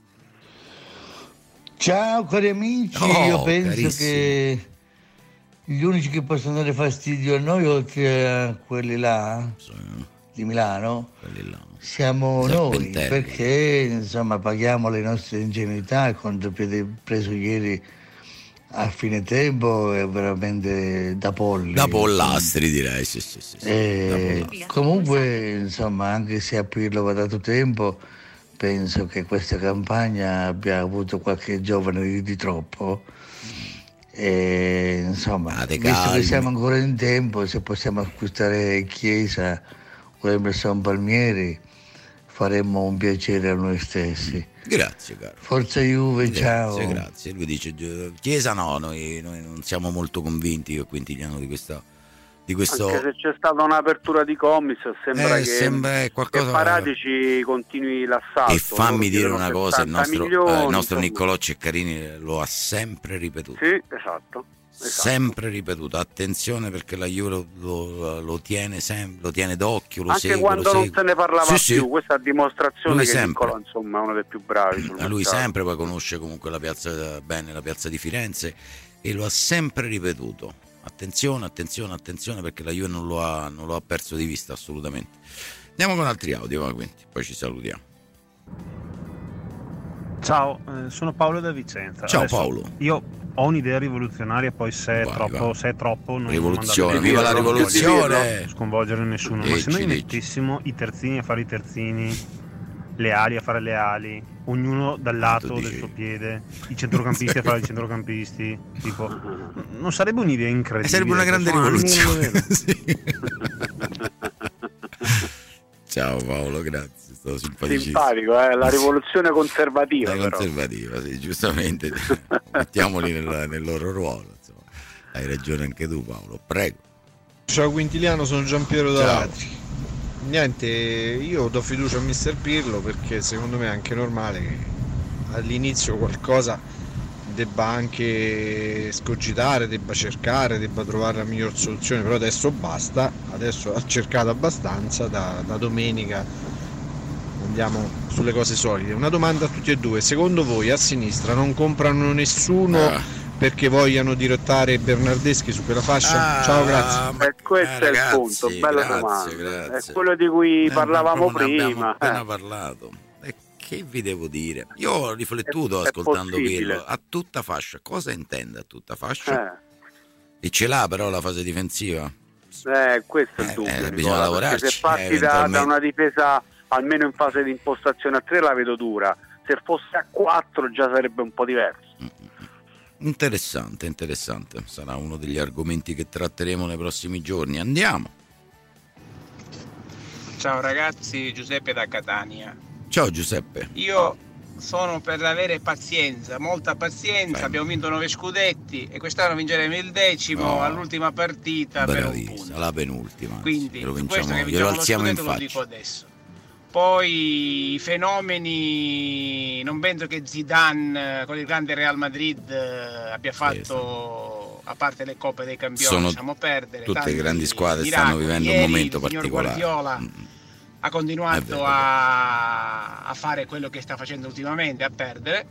Ciao cari amici, oh, io penso carissimo. che gli unici che possono dare fastidio a noi, oltre a quelli là sì. di Milano, là. siamo noi, perché insomma paghiamo le nostre ingenuità. Quanto avete preso ieri a fine tempo è veramente da polli. Da pollastri direi, sì, sì, sì, sì. E comunque insomma, anche se a Pirlo va dato tempo, penso che questa campagna abbia avuto qualche giovane di, di troppo. E, insomma, ah, visto che siamo ancora in tempo, se possiamo acquistare Chiesa o Emerson Palmieri, faremmo un piacere a noi stessi. Grazie caro. Forza Juve, grazie, ciao. Grazie. Lui dice Chiesa no, noi, noi non siamo molto convinti io e Quintiliano di questa di questo. Anche se c'è stata un'apertura di commis, sembra eh, che, sembra qualcosa... che Paratici continui l'assalto. E fammi dire una cosa, il nostro, milioni, eh, il nostro Niccolò Ceccarini lo ha sempre ripetuto. Sì, esatto. Esatto. Sempre ripetuto, attenzione perché la Juve lo, lo, lo tiene sempre, lo tiene d'occhio, lo anche segue, quando lo non segue. se ne parlava sì, più, sì. questa è a dimostrazione lui che sempre. Niccolò insomma è uno dei più bravi sul lui mercato. sempre poi conosce comunque la piazza bene, la piazza di Firenze, e lo ha sempre ripetuto. Attenzione, attenzione, attenzione perché la Juve non lo ha, non lo ha perso di vista assolutamente. Andiamo con altri audio, va, quindi poi ci salutiamo. Ciao, eh, sono Paolo da Vicenza. Ciao Adesso Paolo. Io ho un'idea rivoluzionaria, poi se è vai, troppo, vai. Se è troppo non rivoluzione, viva la rivoluzione! Non sconvolgere nessuno, dici, ma se noi mettessimo i terzini a fare i terzini, le ali a fare le ali, ognuno dal lato del suo piede, i centrocampisti a fare i centrocampisti, tipo, non sarebbe un'idea incredibile? Sarebbe una grande rivoluzione. Sì. Ciao Paolo, grazie, stato simpaticissimo. Simpatico, eh? La rivoluzione conservativa. La conservativa, sì, giustamente. Mettiamoli nel, nel loro ruolo. Insomma. Hai ragione anche tu, Paolo, prego. Ciao Quintiliano, sono Giampiero D'Alatri. Niente, io do fiducia a mister Pirlo perché secondo me è anche normale che all'inizio qualcosa debba anche scogitare, debba cercare, debba trovare la miglior soluzione, però adesso basta, adesso ha cercato abbastanza, da, da domenica andiamo sulle cose solide. Una domanda a tutti e due: secondo voi a sinistra non comprano nessuno ah. perché vogliano dirottare Bernardeschi su quella fascia? Ah, Ciao, grazie. E questo eh, è ragazzi, il punto, bella grazie, domanda. grazie. È quello di cui eh, parlavamo prima. Abbiamo appena eh. parlato. E che vi devo dire? Io ho riflettuto è, ascoltando Pirlo. A tutta fascia, cosa intende a tutta fascia? Eh. E ce l'ha però la fase difensiva? Eh, questo è il eh, dubbio. Eh, bisogna lavorarci. Se parti da, da una difesa almeno in fase di impostazione a tre la vedo dura, se fosse a quattro già sarebbe un po' diverso. Interessante, interessante, sarà uno degli argomenti che tratteremo nei prossimi giorni. Andiamo. Ciao ragazzi, Giuseppe da Catania. Ciao Giuseppe. Io sono per avere pazienza, molta pazienza. Beh. Abbiamo vinto nove scudetti e quest'anno vinceremo il decimo oh. all'ultima partita. Bravissima, per un punto. La penultima. Quindi lo vinciamo, questo che vinciamo lo scudetto in lo faccia. dico adesso. Poi i fenomeni, non penso che Zidane con il grande Real Madrid abbia fatto, a parte le coppe dei campioni, sono lasciamo perdere, tutte le grandi squadre miracoli. Stanno vivendo Ieri un momento il particolare. Guardiola mm. ha continuato vero, a, a fare quello che sta facendo ultimamente, a perdere.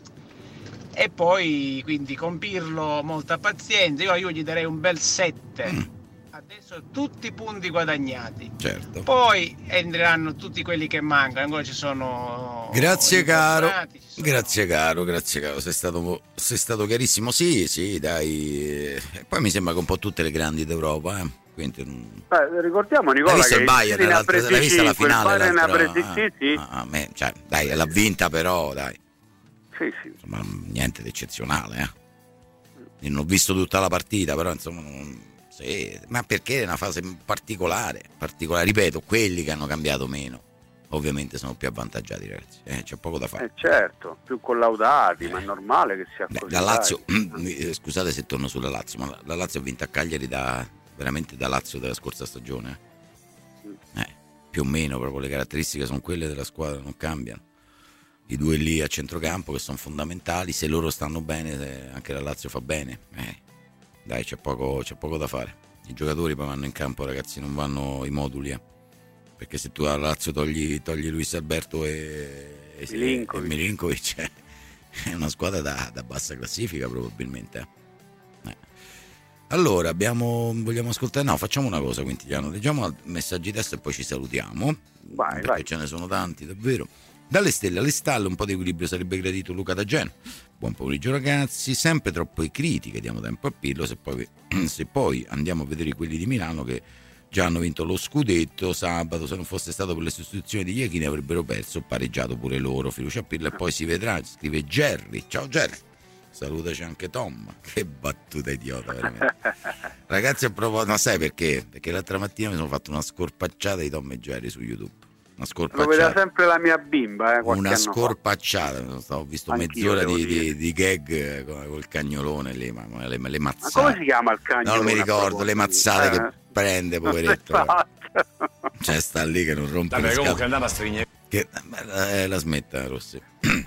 E poi quindi con Pirlo molta pazienza, io, io gli darei un bel sette. Mm. Adesso tutti i punti guadagnati, certo. Poi entreranno tutti quelli che mancano, ancora ci sono. Grazie caro, sono... grazie caro, grazie caro, sei stato, sei stato chiarissimo. Sì, sì, dai. E poi mi sembra che un po' tutte le grandi d'Europa, eh. Quindi... Beh, ricordiamo Nicola l'hai visto che il Bayern, l'ha presi l'hai vista la cinque, finale? Il Bayern l'altra... ha presi, sì, sì. Ah, ah, me, cioè, dai, l'ha vinta però, dai. Sì, sì. Insomma, niente di eccezionale, eh. Io non ho visto tutta la partita, però insomma. Non... Sì, ma perché è una fase particolare, particolare, ripeto, quelli che hanno cambiato meno ovviamente sono più avvantaggiati, ragazzi, eh, c'è poco da fare. Eh certo, più collaudati, eh. ma è normale che sia Beh, così. La Lazio, scusate se torno sulla Lazio, ma la Lazio ha vinto a Cagliari da veramente da Lazio della scorsa stagione, eh, più o meno, proprio le caratteristiche sono quelle della squadra, non cambiano. I due lì a centrocampo che sono fondamentali, se loro stanno bene anche la Lazio fa bene, eh. Dai, c'è poco, c'è poco da fare. I giocatori poi vanno in campo, ragazzi, non vanno i moduli, eh. Perché se tu alla Lazio togli, togli Luis Alberto e, e, Milinkovic. e Milinkovic è una squadra da, da bassa classifica probabilmente. Eh. Allora, abbiamo, vogliamo ascoltare? No, facciamo una cosa, Quintiliano, leggiamo messaggi testo e poi ci salutiamo. Vai, perché vai. ce ne sono tanti, davvero. Dalle stelle alle stalle, un po' di equilibrio sarebbe gradito. Luca da Genova. Buon pomeriggio ragazzi, sempre troppo critiche, diamo tempo a Pirlo, se poi, se poi andiamo a vedere quelli di Milano che già hanno vinto lo scudetto sabato, se non fosse stato per le sostituzioni di Iachini avrebbero perso, pareggiato pure loro, fiducia a Pirlo e poi si vedrà, scrive Jerry. Ciao Jerry, salutaci anche Tom, che battuta idiota veramente. Ragazzi, a proposito, ma sai perché? Perché l'altra mattina mi sono fatto una scorpacciata di Tom e Jerry su YouTube. Una scorpacciata. Lo vedeva sempre la mia bimba, eh, una scorpacciata. Ho visto Anch'io, mezz'ora di, di, di gag col cagnolone lì, ma le, le mazzate. Ma come si chiama il cagnolone? Non mi ricordo, le mazzate eh. che prende, poveretto. Cioè sta lì che non rompe. Vabbè, comunque andava a stringere. Che eh, la smetta, Rossi.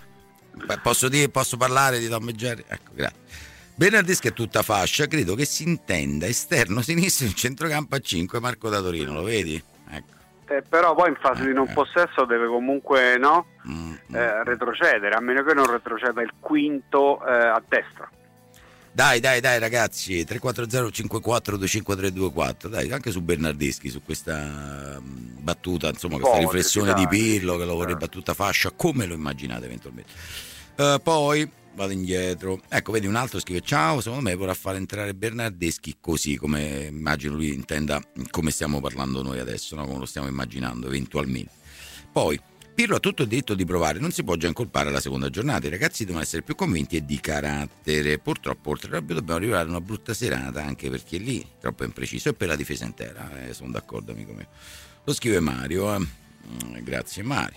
Posso dire, posso parlare di Tom e Jerry? Ecco, grazie. Bernardeschi è tutta fascia, credo che si intenda esterno sinistro in centrocampo a cinque, Marco da Torino, lo vedi? Ecco. Eh, però poi in fase eh, di non possesso deve comunque no mm, eh, retrocedere, a meno che non retroceda il quinto eh, a destra. Dai dai dai ragazzi, tre quattro zero cinque quattro due cinque tre due quattro, dai, anche su Bernardeschi, su questa um, battuta, insomma, questa oh, riflessione di Pirlo che lo vorrebbe a tutta fascia, come lo immaginate eventualmente. Uh, poi vado indietro, ecco, vedi un altro scrive: ciao, secondo me vorrà far entrare Bernardeschi così, come immagino lui intenda, come stiamo parlando noi adesso, no? Come lo stiamo immaginando eventualmente. Poi Pirlo ha tutto il diritto di provare, non si può già incolpare la seconda giornata, i ragazzi devono essere più convinti e di carattere. Purtroppo oltre al rabbio dobbiamo arrivare a una brutta serata, anche perché lì troppo impreciso, e per la difesa intera, eh, sono d'accordo amico mio. Lo scrive Mario, eh. grazie Mario.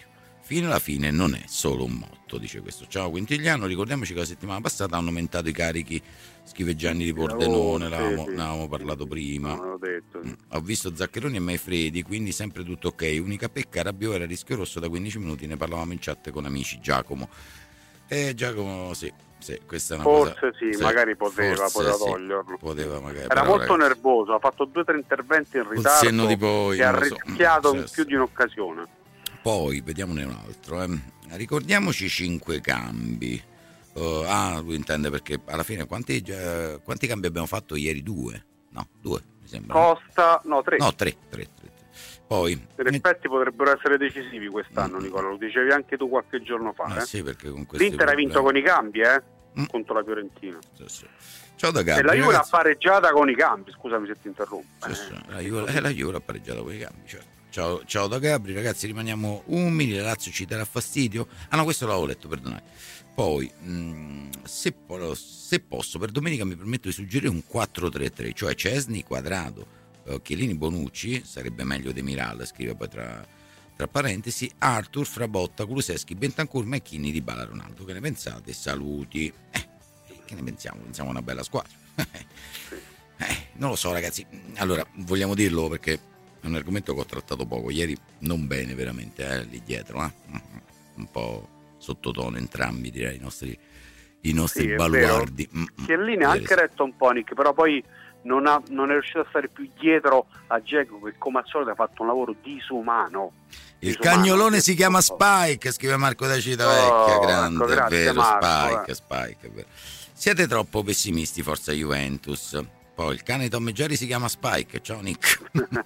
fino alla fine non è solo un motto, dice questo. Ciao Quintigliano, ricordiamoci che la settimana passata hanno aumentato i carichi, scrive Gianni di Pordenone, ne avevamo, ne avevamo parlato prima. Detto. Ho visto Zaccheroni e Maifredi, quindi sempre tutto ok. Unica pecca, Rabiot era a rischio rosso da quindici minuti, ne parlavamo in chat con amici. Giacomo. Eh Giacomo, sì, sì, questa è una forse cosa. Sì, sì, magari poteva, forse poteva sì, toglierlo. Poteva magari, era molto ragazzi, nervoso, ha fatto due o tre interventi in ritardo senno di poi, e ha so. rischiato sì, in sì. più di un'occasione. Poi vediamone un altro. Eh. Ricordiamoci cinque cambi. Uh, ah, lui intende perché alla fine quanti, uh, quanti cambi abbiamo fatto ieri? Due? No, due mi sembra. Costa, no, tre. No, tre, tre, tre. Poi in effetti potrebbero essere decisivi quest'anno, Nicola, lo dicevi anche tu qualche giorno fa. Ah, eh? sì, perché con L'Inter ha vinto con i cambi, eh? Mm. Contro la Fiorentina. Sì, sì. Ciao da Gabri, e la Juve l'ha ragazzi. pareggiata con i cambi, scusami se ti interrompo. Sì, sì. La Juve, eh, la Juve l'ha pareggiata con i cambi, certo. Ciao, ciao da Gabri, ragazzi, rimaniamo umili, la Lazio ci darà fastidio. Ah no, questo l'avevo letto, perdonate. Poi, mh, se, po- se posso, per domenica mi permetto di suggerire un quattro tre tre, cioè Cesni, Quadrado, uh, Chiellini, Bonucci, sarebbe meglio De Miral, scrive poi tra, tra parentesi, Arthur, Frabotta, Kuluseschi, Bentancur, McKinney, Dybala, Ronaldo. Che ne pensate? Saluti. Eh, che ne pensiamo? Pensiamo a una bella squadra. eh, non lo so, ragazzi. Allora, vogliamo dirlo perché è un argomento che ho trattato poco ieri, non bene veramente, eh, lì dietro, eh? Un po' sottotono entrambi, direi, i nostri, i nostri sì, baluardi. Chiellini ha anche retto un po' Nick, però poi non, ha, non è riuscito a stare più dietro a Dzeko, che come al solito ha fatto un lavoro disumano. Il disumano. cagnolone si chiama Spike, scrive Marco da Civitavecchia, oh, grande, ecco, grazie, è vero, Marco, Spike, eh. Spike, è vero. Siete troppo pessimisti, forza Juventus. Poi il cane di Tom e Jerry si chiama Spike, ciao Nick.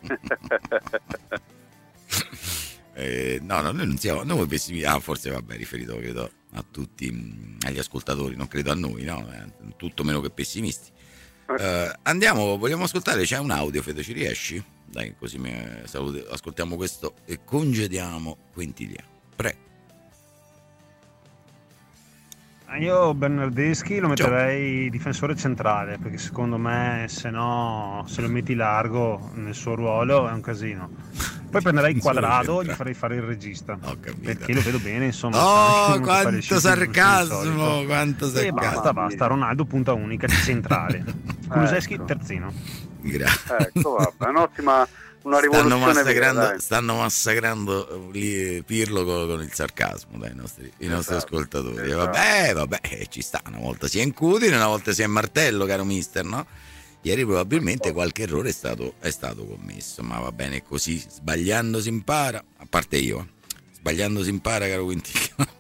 eh, no, no, noi non siamo, noi pessimisti, ah, forse vabbè, riferito credo a tutti, agli ascoltatori, non credo a noi, no, eh, tutto meno che pessimisti. Eh, andiamo, vogliamo ascoltare, c'è un audio, Fede, ci riesci? Dai, così mi saluti, ascoltiamo questo e congediamo Quintigliano. Prego. Io Bernardeschi lo metterei difensore centrale, perché secondo me se no, se lo metti largo nel suo ruolo è un casino. Poi prenderei il Quadrado e gli farei fare il regista, perché lo vedo bene, insomma. Oh, quanto sarcasmo, quanto sarcasmo. E basta, basta, Ronaldo punta unica, centrale. Kuluseschi ecco. terzino. Grazie. Ecco, vabbè, è un'ottima una stanno massacrando, vera, stanno massacrando lì Pirlo con, con il sarcasmo, dai, i nostri, i esatto, nostri ascoltatori. Esatto. Vabbè, vabbè, ci sta, una volta si è incudine, una volta si è martello, caro mister, no? Ieri probabilmente qualche errore è stato, è stato commesso, ma va bene così, sbagliando si impara, a parte io, sbagliando si impara, caro Quintigliano.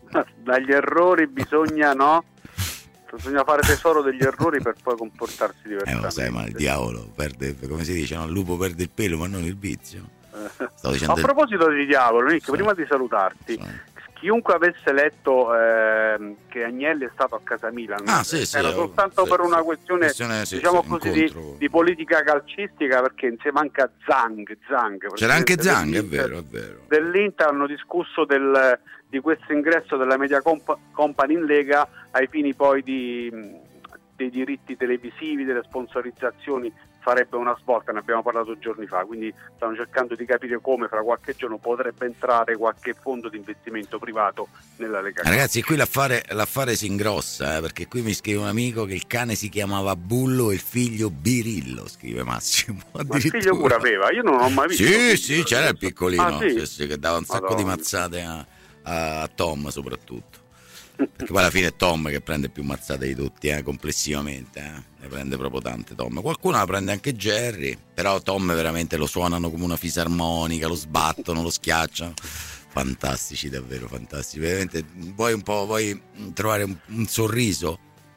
Dagli errori bisogna, no? Bisogna fare tesoro degli errori per poi comportarsi diversamente. Eh, lo sai, ma il diavolo perde, come si dice, no? Il lupo perde il pelo, ma non il vizio. Stavo dicendo... A proposito di diavolo, Nick, sì. prima di salutarti, sì. chiunque avesse letto eh, che Agnelli è stato a casa Milan, ah, sì, sì, era oh, soltanto sì, per una sì. questione, questione sì, diciamo sì, così, di, di politica calcistica, perché insieme anche a Zhang, Zhang c'era anche Zhang, è vero, è vero. Dell'Inter hanno discusso del, di questo ingresso della Media Comp- Company in Lega ai fini poi di... dei diritti televisivi, delle sponsorizzazioni, farebbe una svolta, ne abbiamo parlato giorni fa, quindi stanno cercando di capire come fra qualche giorno potrebbe entrare qualche fondo di investimento privato nella Lega. Ragazzi, qui l'affare, l'affare si ingrossa, eh, perché qui mi scrive un amico che il cane si chiamava Bullo e il figlio Birillo, scrive Massimo. Ma il figlio pure aveva, io non ho mai visto. Sì, sì, c'era il piccolino, ah, sì? Sì, sì, che dava un sacco Madonna. di mazzate a, a Tom soprattutto. Perché poi alla fine è Tom che prende più mazzate di tutti, eh, complessivamente, eh. Ne prende proprio tante Tom. Qualcuno la prende anche Jerry, però Tom veramente lo suonano come una fisarmonica, lo sbattono, lo schiacciano. Fantastici, davvero fantastici. Veramente vuoi un po', vuoi trovare un, un sorriso?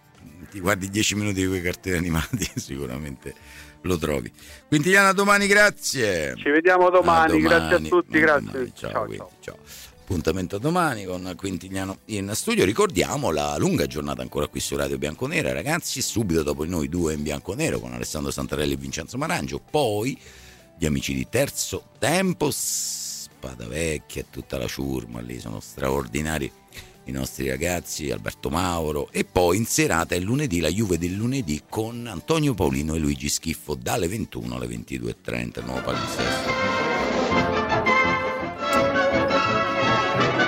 Ti guardi dieci minuti di quei cartoni animati, sicuramente lo trovi. Quintigliano, a domani, grazie. Ci vediamo domani, a domani grazie a tutti, grazie. Domani. Ciao, ciao, Quinti, ciao. ciao. Appuntamento a domani con Quintigliano in studio. Ricordiamo la lunga giornata ancora qui su Radio Bianconera, ragazzi, subito dopo noi due in bianconero con Alessandro Santarelli e Vincenzo Marangio, poi gli amici di Terzo Tempo, Spadavecchia e tutta la ciurma lì, sono straordinari i nostri ragazzi, Alberto Mauro, e poi in serata è lunedì la Juve del lunedì con Antonio Paolino e Luigi Schiffo dalle ventuno alle ventidue e trenta, il nuovo palinsesto.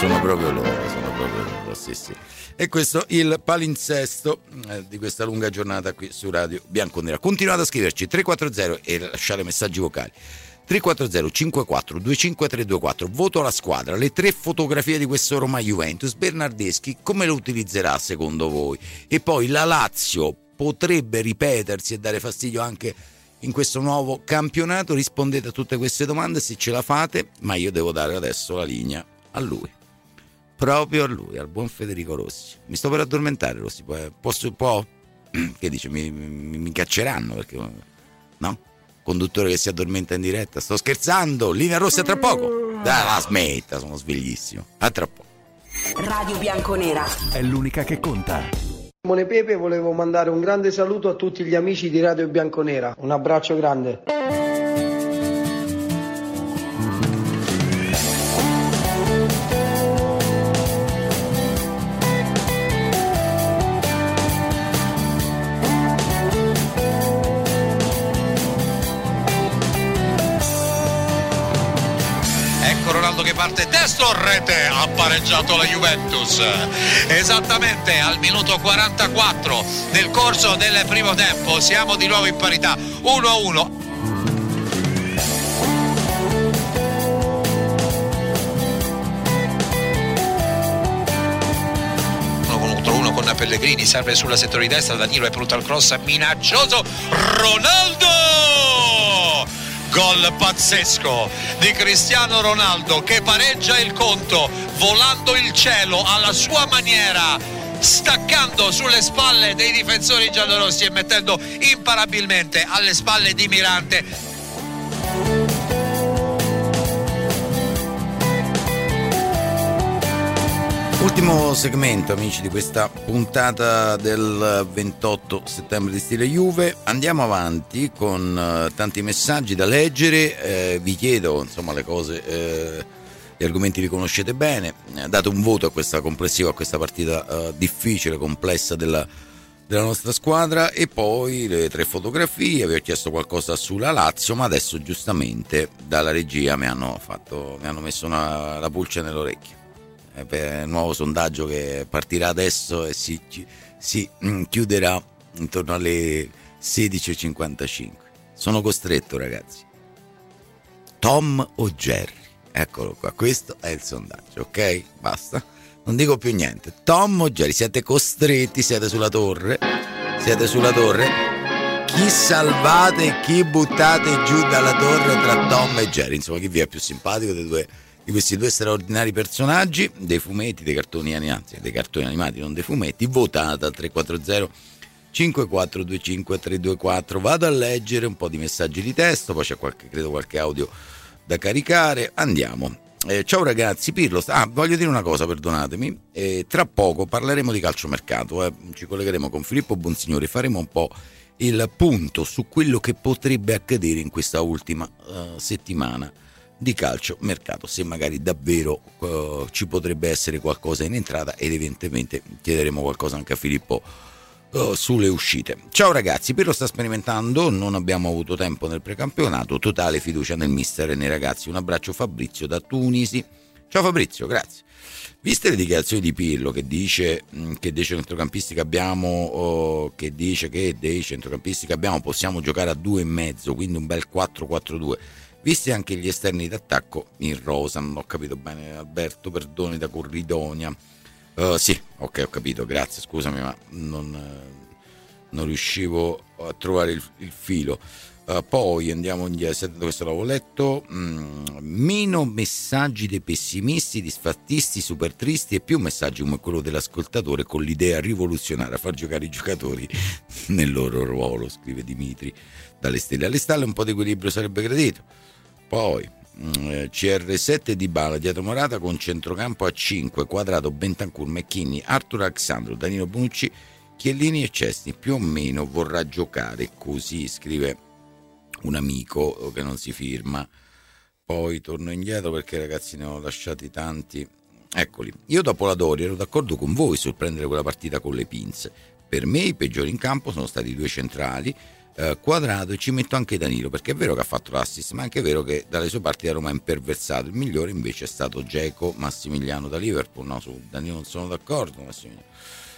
sono proprio loro, sono proprio loro, sì sì. E questo il palinsesto eh, di questa lunga giornata qui su Radio Bianconera. Continuate a scriverci tre quattro zero e lasciare messaggi vocali. tre quattro zero cinque quattro due cinque tre due quattro. Voto alla squadra, le tre fotografie di questo Roma Juventus. Bernardeschi come lo utilizzerà secondo voi? E poi la Lazio potrebbe ripetersi e dare fastidio anche in questo nuovo campionato? Rispondete a tutte queste domande se ce la fate, ma io devo dare adesso la linea a lui, proprio a lui, al buon Federico Rossi. Mi sto per addormentare, Rossi, posso, può? Che dice, mi, mi, mi cacceranno perché no? Conduttore che si addormenta in diretta, sto scherzando, linea rossa tra poco. Dai, la smetta, sono sveglissimo. A tra poco. Radio Bianconera è l'unica che conta. Simone Pepe, volevo mandare un grande saluto a tutti gli amici di Radio Bianconera. Un abbraccio grande. Che parte destro, rete, ha pareggiato la Juventus esattamente al minuto quarantaquattro nel corso del primo tempo. Siamo di nuovo in parità uno a uno. Uno con Pellegrini, serve sulla settore di destra, Danilo è pronto al cross minaccioso, Ronaldo! Gol pazzesco di Cristiano Ronaldo che pareggia il conto volando il cielo alla sua maniera, staccando sulle spalle dei difensori giallorossi e mettendo imparabilmente alle spalle di Mirante. Ultimo segmento, amici, di questa puntata del ventotto settembre di Stile Juve. Andiamo avanti con uh, tanti messaggi da leggere. Eh, vi chiedo, insomma, le cose, eh, gli argomenti li conoscete bene. Eh, date un voto a questa complessiva, a questa partita uh, difficile, complessa della, della nostra squadra. E poi le tre fotografie. Vi ho chiesto qualcosa sulla Lazio, ma adesso giustamente dalla regia mi hanno fatto, mi hanno messo una, la pulce nell'orecchio. Per il nuovo sondaggio che partirà adesso e si, si chiuderà intorno alle sedici e cinquantacinque. Sono costretto, ragazzi. Tom o Jerry? Eccolo qua, questo è il sondaggio, ok? Basta, non dico più niente. Tom o Jerry? Siete costretti, siete sulla torre, siete sulla torre. Chi salvate e chi buttate giù dalla torre tra Tom e Jerry? Insomma, chi vi è più simpatico dei due, di questi due straordinari personaggi dei fumetti, dei cartoni animati, dei cartoni animati, non dei fumetti? Votate al tre quattro zero cinque quattro due cinque tre due quattro. Vado a leggere un po' di messaggi di testo, poi c'è qualche, credo qualche audio da caricare. Andiamo. Eh, ciao ragazzi, Pirlo. Ah, voglio dire una cosa, perdonatemi. Eh, tra poco parleremo di calciomercato, eh. Ci collegheremo con Filippo Bonsignore, faremo un po' il punto su quello che potrebbe accadere in questa ultima uh, settimana di calcio mercato, se magari davvero uh, ci potrebbe essere qualcosa in entrata, ed evidentemente chiederemo qualcosa anche a Filippo uh, sulle uscite. Ciao ragazzi, Pirlo sta sperimentando, non abbiamo avuto tempo nel precampionato, totale fiducia nel mister e nei ragazzi. Un abbraccio, Fabrizio da Tunisi. Ciao Fabrizio, grazie. Viste le dichiarazioni di Pirlo che dice che dei centrocampisti che abbiamo oh, che dice che dei centrocampisti che abbiamo possiamo giocare a due e mezzo, quindi un bel quattro quattro due. Visti anche gli esterni d'attacco in rosa, non ho capito bene, Alberto Perdoni da Corridonia. Uh, sì, ok, ho capito, grazie, scusami, ma non, non riuscivo a trovare il, il filo. Uh, poi andiamo indietro, questo l'avevo letto. Mm, meno messaggi dei pessimisti, disfattisti, super tristi, e più messaggi come quello dell'ascoltatore con l'idea rivoluzionaria a far giocare i giocatori nel loro ruolo, scrive Dimitri dalle stelle alle stalle. Un po' di equilibrio sarebbe gradito. Poi mm, C R sette Dybala dietro Morata con centrocampo a cinque, Quadrato, Bentancur, McKinney, Arthur Alexandro, Danilo Bonucci, Chiellini e Cesni. Più o meno vorrà giocare così, scrive un amico che non si firma. Poi torno indietro perché ragazzi ne ho lasciati tanti. Eccoli. Io dopo la Doria ero d'accordo con voi sul prendere quella partita con le pinze. Per me i peggiori in campo sono stati i due centrali, eh, Quadrato, e ci metto anche Danilo, perché è vero che ha fatto l'assist, ma è anche vero che dalle sue parti la Roma è imperversato. Il migliore invece è stato Dzeko Massimiliano da Liverpool. No, su Danilo non sono d'accordo, Massimiliano.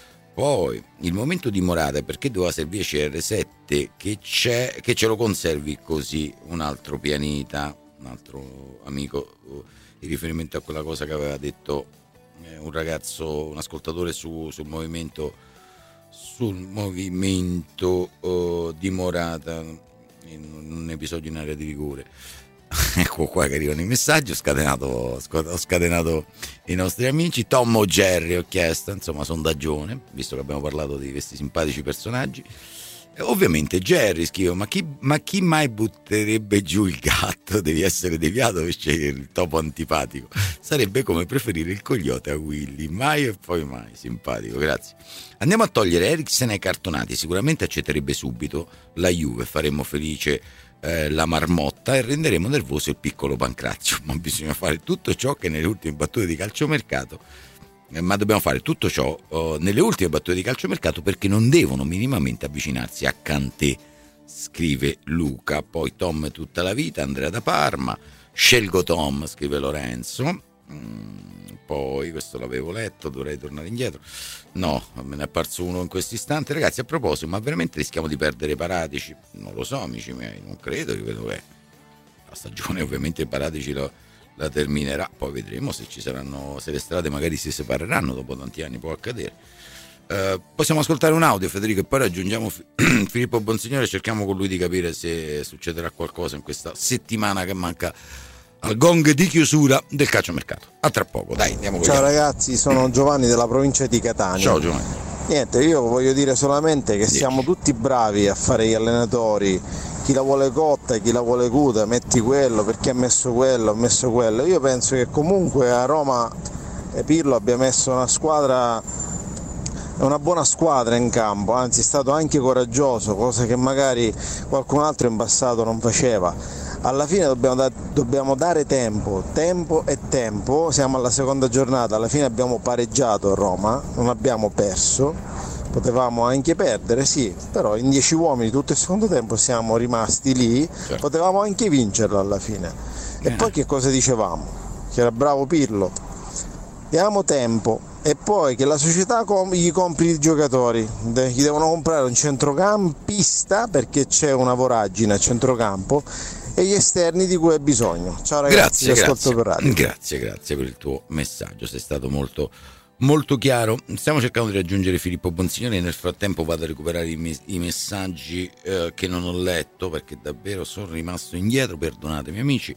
Poi il momento di Morata è perché doveva servire C R sette, che c'è, che ce lo conservi così. Un altro pianeta, un altro amico, in riferimento a quella cosa che aveva detto eh, un ragazzo, un ascoltatore su, sul movimento sul movimento uh, di Morata in un episodio in area di rigore. Ecco qua che arrivano i messaggi. Ho scatenato, ho scatenato i nostri amici. Tom o Jerry ho chiesto, insomma, sondagione, visto che abbiamo parlato di questi simpatici personaggi. E ovviamente Jerry scrive: ma chi, ma chi mai butterebbe giù il gatto? Devi essere deviato per scegliere il topo antipatico. Sarebbe come preferire il coyote a Willy. Mai e poi mai. Simpatico, grazie. Andiamo a togliere Eriksen ai cartonati. Sicuramente accetterebbe subito la Juve, faremmo felice Eh, la marmotta e renderemo nervoso il piccolo Pancrazio. Ma bisogna fare tutto ciò che nelle ultime battute di calciomercato eh, ma dobbiamo fare tutto ciò eh, nelle ultime battute di calciomercato, perché non devono minimamente avvicinarsi a Kanté, scrive Luca. Poi Tom tutta la vita, Andrea da Parma. Scelgo Tom, scrive Lorenzo. mm, Poi questo l'avevo letto, dovrei tornare indietro. No, me ne è apparso uno in questo istante. Ragazzi, a proposito, ma veramente rischiamo di perdere Paratici? Non lo so, amici miei, non credo. Io credo che la stagione ovviamente Paratici la, la terminerà. Poi vedremo se ci saranno, se le strade magari si separeranno dopo tanti anni, può accadere. Uh, possiamo ascoltare un audio, Federico, e poi raggiungiamo Filippo Bonsignore e cerchiamo con lui di capire se succederà qualcosa in questa settimana che manca al gong di chiusura del calciomercato. A tra poco, dai, andiamo con Ciao gli altri. ragazzi, sono Giovanni della provincia di Catania. Ciao Giovanni. Niente, io voglio dire solamente che Dieci. siamo tutti bravi a fare gli allenatori. Chi la vuole cotta, chi la vuole cuta, metti quello, perché ha messo quello, ha messo quello. Io penso che comunque a Roma e Pirlo abbia messo una squadra, una buona squadra in campo, anzi è stato anche coraggioso, cosa che magari qualcun altro in passato non faceva. Alla fine dobbiamo, da- dobbiamo dare tempo, tempo e tempo. Siamo alla seconda giornata, alla fine abbiamo pareggiato a Roma, non abbiamo perso, potevamo anche perdere, sì, però in dieci uomini tutto il secondo tempo siamo rimasti lì, certo. Potevamo anche vincerlo alla fine. E eh. poi che cosa dicevamo? Che era bravo Pirlo, diamo tempo, e poi che la società com- gli compri i giocatori, De- gli devono comprare un centrocampista perché c'è una voragine a centrocampo, e gli esterni di cui hai bisogno. Ciao ragazzi, grazie, ascolto per radio. Grazie, grazie per il tuo messaggio, sei stato molto molto chiaro. Stiamo cercando di raggiungere Filippo Bonsignore, nel frattempo vado a recuperare i, me- i messaggi eh, che non ho letto, perché davvero sono rimasto indietro, perdonatemi amici,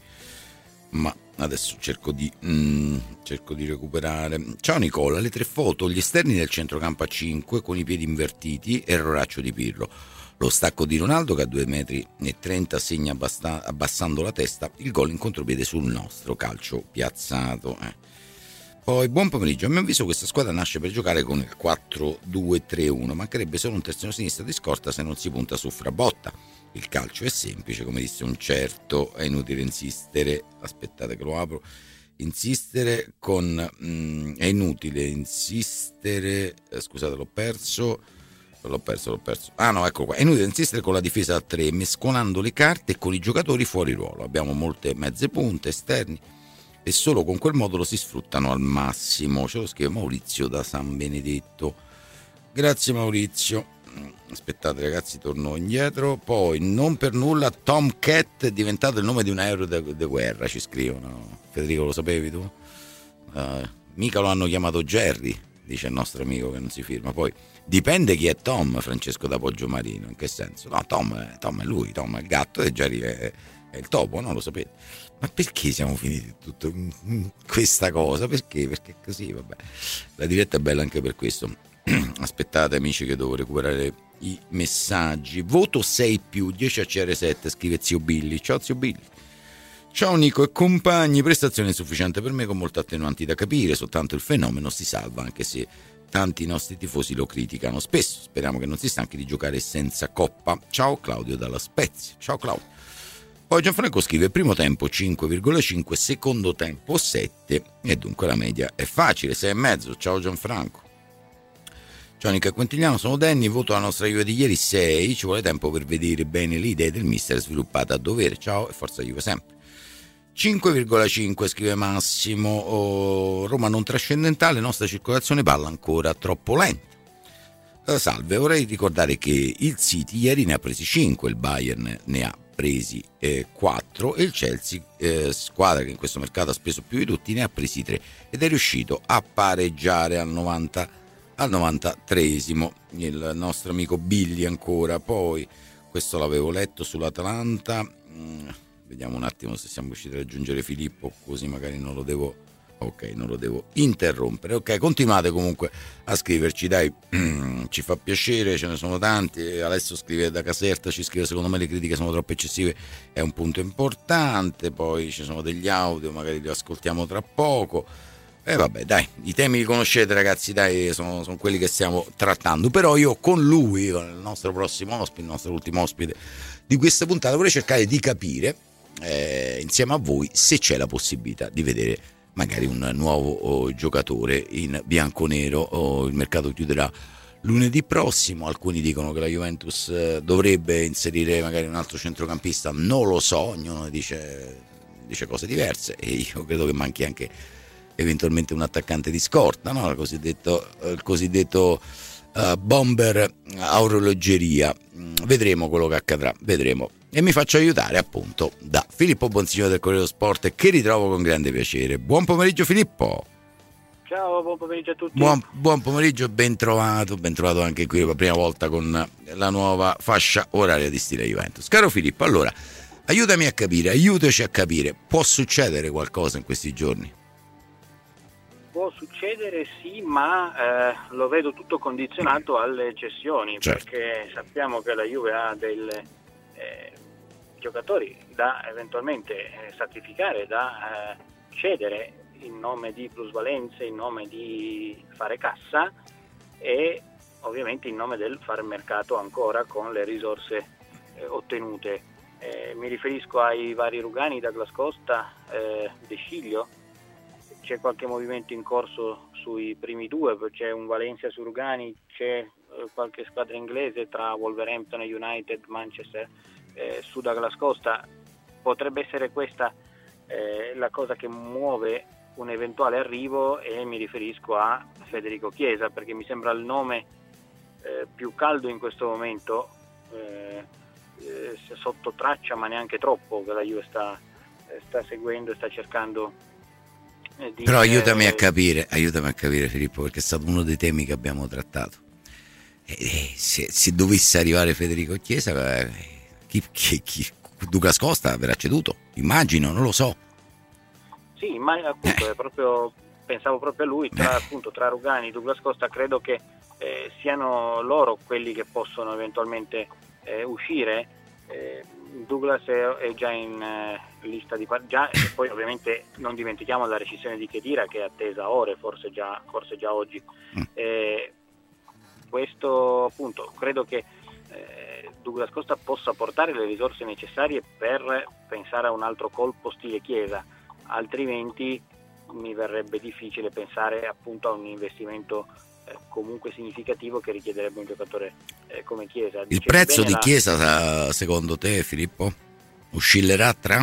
ma adesso cerco di mm, cerco di recuperare. Ciao Nicola, le tre foto, gli esterni del centrocampo a cinque con i piedi invertiti, erroraccio di Pirlo. Lo stacco di Ronaldo che a due metri e trenta segna abbasta- abbassando la testa, il gol in contropiede sul nostro calcio piazzato. Eh. Poi buon pomeriggio, a mio avviso questa squadra nasce per giocare con il quattro due tre uno, mancherebbe solo un terzino sinistra di scorta se non si punta su Frabotta. Il calcio è semplice, come disse un certo, è inutile insistere, aspettate che lo apro, insistere con, mh, è inutile insistere, eh, scusate l'ho perso, L'ho perso, l'ho perso. Ah no, ecco qua. È inutile insistere con la difesa a tre, mescolando le carte e con i giocatori fuori ruolo. Abbiamo molte mezze punte, esterni, e solo con quel modulo si sfruttano al massimo. Ce lo scrive Maurizio da San Benedetto. Grazie Maurizio. Aspettate ragazzi, torno indietro. Poi, non per nulla, Tom Cat è diventato il nome di un aereo de, de guerra, ci scrivono. Federico, lo sapevi tu? Uh, mica lo hanno chiamato Jerry, dice il nostro amico che non si firma. Poi dipende chi è Tom, Francesco da Poggiomarino. In che senso? No, Tom è, Tom è lui, Tom è il gatto e Jerry è, è il topo, non lo sapete. Ma perché siamo finiti tutto in questa cosa? Perché? Perché così, vabbè. La diretta è bella anche per questo. Aspettate amici che devo recuperare i messaggi. Voto sei più, dieci a C R sette, scrive zio Billy. Ciao zio Billy. Ciao Nico e compagni, prestazione insufficiente per me con molte attenuanti da capire, soltanto il fenomeno si salva anche se tanti nostri tifosi lo criticano spesso. Speriamo che non si stanchi di giocare senza coppa. Ciao Claudio dalla Spezia. Ciao Claudio. Poi Gianfranco scrive: primo tempo cinque virgola cinque, secondo tempo sette, e dunque la media è facile, sei e mezzo. Ciao Gianfranco. Gionica Quintigliano, sono Danny, voto la nostra Juve di ieri sei, ci vuole tempo per vedere bene le idee del mister sviluppate a dovere, ciao e forza Juve sempre. cinque virgola cinque scrive Massimo, oh, Roma non trascendentale, nostra circolazione palla ancora troppo lenta. Uh, salve, vorrei ricordare che il City ieri ne ha presi cinque, il Bayern ne ha presi eh, quattro e il Chelsea, eh, squadra che in questo mercato ha speso più di tutti, ne ha presi tre ed è riuscito a pareggiare al novanta, al novantatreesimo. Il nostro amico Billy ancora, poi questo l'avevo letto sull'Atalanta. Mm, vediamo un attimo se siamo riusciti a raggiungere Filippo, così magari non lo devo ok, non lo devo interrompere. Ok, continuate comunque a scriverci, dai, ci fa piacere, ce ne sono tanti. Alessio scrive da Caserta, ci scrive: secondo me le critiche sono troppo eccessive, è un punto importante. Poi ci sono degli audio, magari li ascoltiamo tra poco. E eh, vabbè, dai, i temi li conoscete, ragazzi, dai, sono, sono quelli che stiamo trattando. Però io con lui, con il nostro prossimo ospite, il nostro ultimo ospite di questa puntata, vorrei cercare di capire eh, insieme a voi se c'è la possibilità di vedere magari un nuovo oh, giocatore in bianconero. Oh, il mercato chiuderà lunedì prossimo, alcuni dicono che la Juventus eh, dovrebbe inserire magari un altro centrocampista, non lo so, ognuno dice, dice cose diverse e io credo che manchi anche eventualmente un attaccante di scorta, no? il cosiddetto, il cosiddetto uh, bomber a orologeria. Vedremo quello che accadrà, vedremo. E mi faccio aiutare appunto da Filippo Bonsignore del Corriere dello Sport, che ritrovo con grande piacere. Buon pomeriggio Filippo. Ciao, buon pomeriggio a tutti. Buon, buon pomeriggio, ben trovato, ben trovato anche qui la prima volta con la nuova fascia oraria di Stile Juventus. Caro Filippo, allora, aiutami a capire, aiutaci a capire, può succedere qualcosa in questi giorni? Può succedere sì, ma eh, lo vedo tutto condizionato alle cessioni, certo. Perché sappiamo che la Juve ha delle eh, giocatori da eventualmente eh, sacrificare, da eh, cedere in nome di plusvalenze, in nome di fare cassa e ovviamente in nome del fare mercato ancora con le risorse eh, ottenute. Eh, mi riferisco ai vari Rugani, Douglas Costa, eh, De Sciglio. C'è qualche movimento in corso sui primi due, c'è un Valencia su Rugani, c'è eh, qualche squadra inglese tra Wolverhampton e United, Manchester eh, su Douglas Costa. Potrebbe essere questa eh, la cosa che muove un eventuale arrivo, e mi riferisco a Federico Chiesa, perché mi sembra il nome eh, più caldo in questo momento, eh, eh, sotto traccia, ma neanche troppo, che la Juve sta, eh, sta seguendo e sta cercando eh, di... Però aiutami a capire, aiutami a capire Filippo, perché è stato uno dei temi che abbiamo trattato. E, e, se, se dovesse arrivare Federico Chiesa, eh, chi, chi, chi, Douglas Costa verrà ceduto? Immagino, non lo so. Sì, ma appunto eh. è proprio, pensavo proprio a lui, tra, eh. appunto, tra Rugani e Douglas Costa credo che eh, siano loro quelli che possono eventualmente eh, uscire. Eh, Douglas è, è già in eh, lista di già, e poi ovviamente non dimentichiamo la rescissione di Khedira, che è attesa a ore, forse già, forse già oggi. Mm. Eh, questo appunto credo che eh, Douglas Costa possa portare le risorse necessarie per pensare a un altro colpo stile Chiesa. Altrimenti mi verrebbe difficile pensare appunto a un investimento eh, comunque significativo che richiederebbe un giocatore eh, come Chiesa. Il prezzo di la... Chiesa secondo te Filippo oscillerà tra?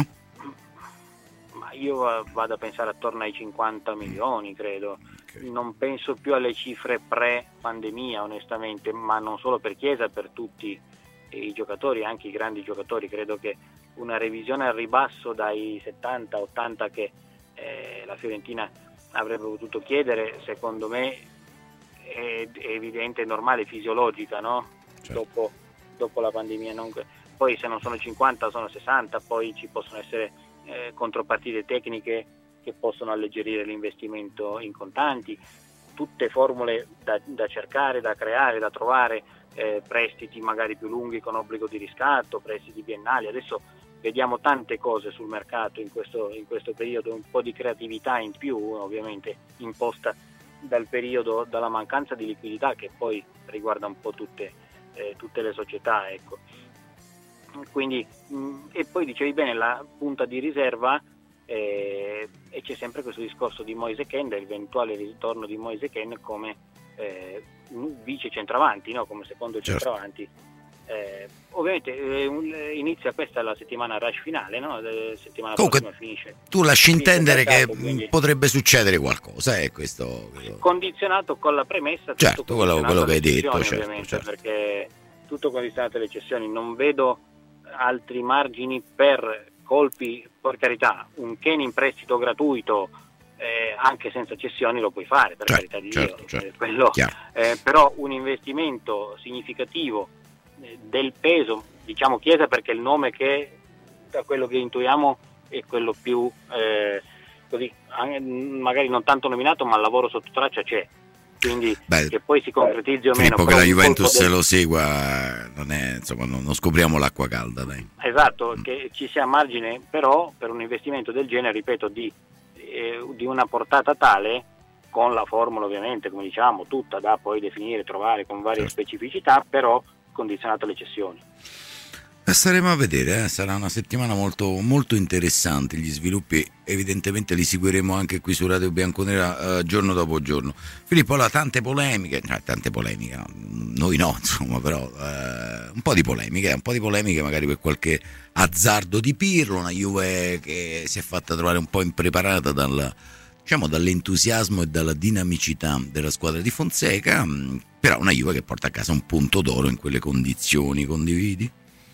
Ma io vado a pensare attorno ai cinquanta milioni credo. Okay. Non penso più alle cifre pre-pandemia onestamente, ma non solo per Chiesa, per tutti i giocatori, anche i grandi giocatori. Credo che una revisione al ribasso dai settanta ottanta che eh, la Fiorentina avrebbe potuto chiedere, secondo me è, è evidente, normale, fisiologica, no? Certo. Dopo, dopo la pandemia. Non... Poi se non sono cinquanta sono sessanta, poi ci possono essere eh, contropartite tecniche che possono alleggerire l'investimento in contanti, tutte formule da, da cercare, da creare, da trovare. Eh, prestiti magari più lunghi con obbligo di riscatto, prestiti biennali. Adesso vediamo tante cose sul mercato in questo, in questo periodo, un po' di creatività in più ovviamente imposta dal periodo, dalla mancanza di liquidità che poi riguarda un po' tutte, eh, tutte le società, ecco. Quindi mh, e poi dicevi bene la punta di riserva, eh, e c'è sempre questo discorso di Moise Kean, dell'eventuale ritorno di Moise Kean come eh, vice centravanti, no? Come secondo Certo. centravanti. Eh, ovviamente eh, un- inizia questa la settimana rush finale, no? La settimana Comunque, prossima finisce. Tu lasci finisce il intendere che mercato, quindi potrebbe succedere qualcosa, è questo. condizionato con la premessa, tutto Certo, quello- condizionato quello che hai alle detto, cessioni, certo, ovviamente, certo. perché tutto condizionato alle cessioni, non vedo altri margini per colpi, per carità, un Ken in prestito gratuito eh, anche senza cessioni lo puoi fare, per Certo, carità di certo, Dio, certo. eh, quello, Chiaro. eh, però un investimento significativo eh, del peso, diciamo Chiesa perché il nome che da quello che intuiamo è quello più eh, così, an- magari non tanto nominato, ma il lavoro sotto traccia c'è, quindi Beh, che poi si concretizzi o meno. Filippo, che però la un Juventus colpo del- lo segua, non è, insomma, non, non scopriamo l'acqua calda, dai. Esatto, che ci sia margine però per un investimento del genere, ripeto, di, eh, di una portata tale, con la formula ovviamente, come diciamo, tutta da poi definire, trovare con varie Certo. specificità, però condizionata alle cessioni. Eh, Staremo a vedere, eh, sarà una settimana molto, molto interessante, gli sviluppi evidentemente li seguiremo anche qui su Radio Bianconera eh, giorno dopo giorno. Filippo, allora, tante polemiche, cioè, tante polemiche, no? Noi no, insomma, però eh, un po' di polemiche, un po' di polemiche magari per qualche azzardo di Pirlo, una Juve che si è fatta trovare un po' impreparata dal, diciamo, dall'entusiasmo e dalla dinamicità della squadra di Fonseca, mh, però una Juve che porta a casa un punto d'oro in quelle condizioni, condividi?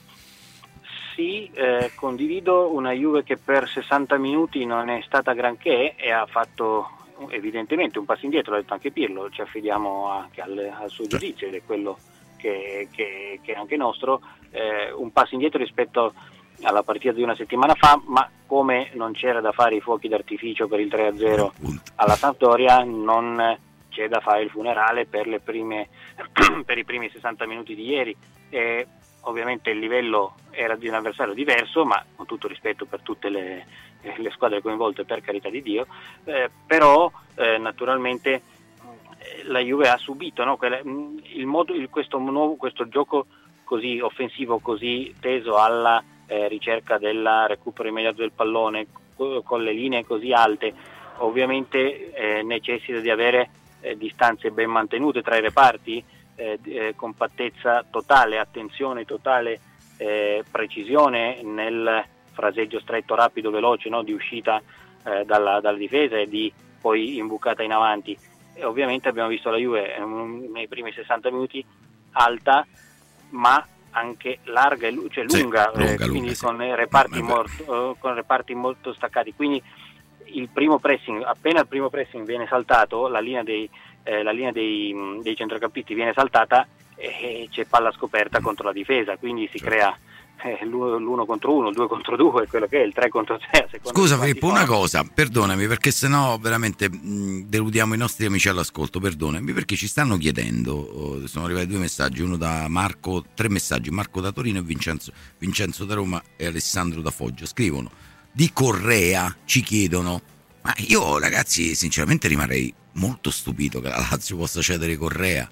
Sì, eh, condivido una Juve che per sessanta minuti non è stata granché e ha fatto evidentemente un passo indietro, l'ha detto anche Pirlo, ci affidiamo anche al, al suo giudizio ed è quello che, che, che è anche nostro, eh, un passo indietro rispetto alla partita di una settimana fa, ma come non c'era da fare i fuochi d'artificio per il tre a zero alla Sampdoria, non c'è da fare il funerale per, le prime, per i primi sessanta minuti di ieri. E ovviamente il livello era di un avversario diverso, ma con tutto rispetto per tutte le, le squadre coinvolte, per carità di Dio, eh, però eh, naturalmente eh, la Juve ha subito, no? Quella, il modo, il, questo, nuovo, questo gioco così offensivo, così teso alla eh, ricerca del recupero immediato del pallone, co- con le linee così alte, ovviamente eh, necessita di avere eh, distanze ben mantenute tra i reparti, Eh, eh, compattezza totale, attenzione totale, eh, precisione nel fraseggio stretto, rapido, veloce, no? Di uscita eh, dalla, dalla difesa e di poi imbucata in avanti. E ovviamente abbiamo visto la Juve um, nei primi sessanta minuti alta, ma anche larga, e cioè Sì, lunga, lunga, eh, quindi lunga, sì. con, reparti No, molto, eh, con reparti molto staccati. Quindi il primo pressing, appena il primo pressing viene saltato, la linea dei Eh, la linea dei, dei centrocampisti viene saltata e c'è palla scoperta contro la difesa, quindi si crea eh, l'uno, l'uno contro uno, il due contro due, quello che è il tre contro tre. Scusa Filippo, una cosa, perdonami perché sennò veramente mh, deludiamo i nostri amici all'ascolto, perdonami perché ci stanno chiedendo, oh, sono arrivati due messaggi, uno da Marco, tre messaggi, Marco da Torino e Vincenzo, Vincenzo da Roma e Alessandro da Foggia, scrivono di Correa, ci chiedono, ma io ragazzi sinceramente rimarrei molto stupito che la Lazio possa cedere Correa.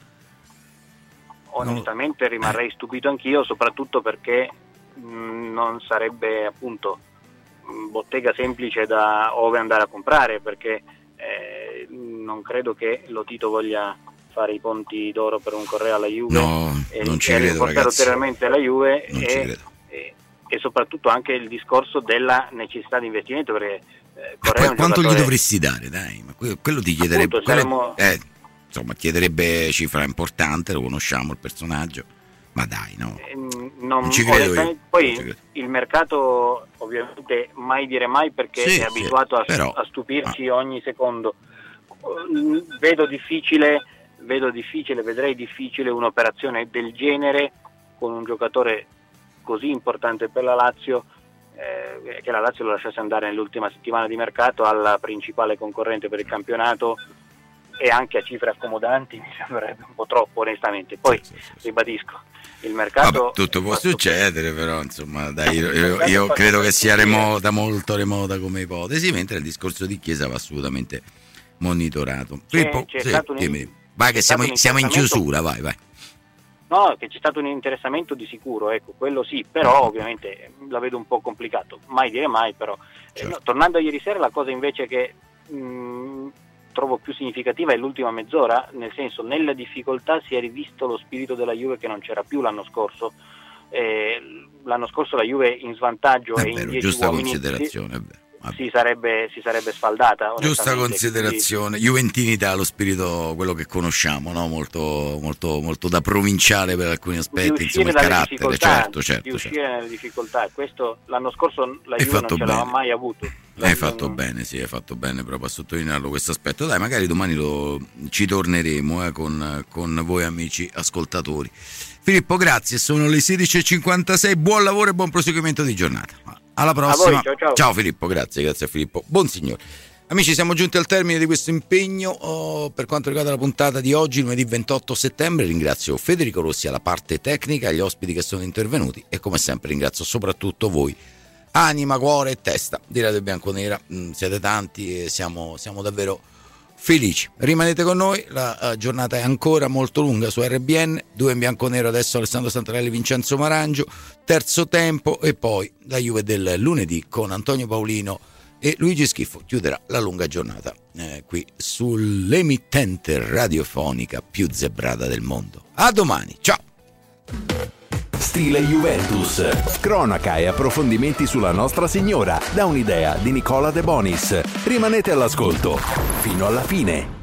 Onestamente rimarrei stupito anch'io, soprattutto perché mh, non sarebbe appunto mh, bottega semplice da ove andare a comprare, perché eh, non credo che Lotito voglia fare i ponti d'oro per un Correa alla Juve, No, e, non ci e credo, riportare ragazzi. ulteriormente la Juve Non ci e, credo. e, e soprattutto anche il discorso della necessità di investimento, perché eh, Ma Correa è poi un quanto gli giocatore- dovresti dare, dai? Ma que- quello ti chiederebbe, Appunto, quello- saremo- eh, insomma, chiederebbe cifra importante, lo conosciamo il personaggio, ma dai, no. Eh, non, Non ci credo io, onestamente, poi non ci credo. il mercato ovviamente mai dire mai, perché Sì, è sì, abituato a, però- a stupirci ogni secondo. Mm, vedo difficile vedo difficile vedrei difficile un'operazione del genere con un giocatore così importante per la Lazio, eh, che la Lazio lo lasciasse andare nell'ultima settimana di mercato alla principale concorrente per il campionato e anche a cifre accomodanti. Mi sembrerebbe un po' troppo, onestamente. Poi ribadisco, il mercato Vabbè, tutto può succedere, però insomma, dai, io, io- mercato io fa credo che sempre sia sentire. remota, molto remota come ipotesi, mentre il discorso di Chiesa va assolutamente monitorato. C'è- Pippo, c'è sì, stato un- dimmi. Vai che c'è siamo, stato un siamo in interessamento- chiusura, vai, vai. No, che c'è stato un interessamento di sicuro, ecco, quello sì, però ovviamente la vedo un po' complicato, mai dire mai, però. Eh, no, tornando a ieri sera, la cosa invece che mh, trovo più significativa è l'ultima mezz'ora, nel senso, nella difficoltà si è rivisto lo spirito della Juve che non c'era più l'anno scorso. Eh, l'anno scorso la Juve in svantaggio è e vero, in dieci giusta uomini considerazione, è vero. Si sarebbe, si sarebbe sfaldata. Giusta considerazione. Quindi... Juventinità, lo spirito, quello che conosciamo, no? molto, molto, molto da provinciale per alcuni aspetti, insomma, il carattere, certo, certo. Di uscire certo. nelle difficoltà, questo l'anno scorso la Juve non ce l'aveva mai avuto. Hai fatto non... bene, sì, hai fatto bene proprio a sottolinearlo questo aspetto. Dai, magari domani lo, ci torneremo eh, con, con voi amici ascoltatori. Filippo, grazie, sono le sedici e cinquantasei, buon lavoro e buon proseguimento di giornata. Alla prossima. Voi, ciao, ciao. Ciao Filippo, grazie, grazie a Filippo. Buon signore. Amici, siamo giunti al termine di questo impegno oh, per quanto riguarda la puntata di oggi, lunedì ventotto settembre. Ringrazio Federico Rossi alla parte tecnica, gli ospiti che sono intervenuti e come sempre ringrazio soprattutto voi, anima, cuore e testa di Radio Bianconera. Mm, siete tanti e siamo, siamo davvero felici. Rimanete con noi, la uh, giornata è ancora molto lunga su R B N, due in bianconero adesso Alessandro Santarelli, Vincenzo Marangio, terzo tempo e poi la Juve del lunedì con Antonio Paolino e Luigi Schiffo chiuderà la lunga giornata eh, qui sull'emittente radiofonica più zebrata del mondo. A domani, ciao! Stile Juventus, cronaca e approfondimenti sulla Nostra Signora, da un'idea di Nicola De Bonis. Rimanete all'ascolto fino alla fine.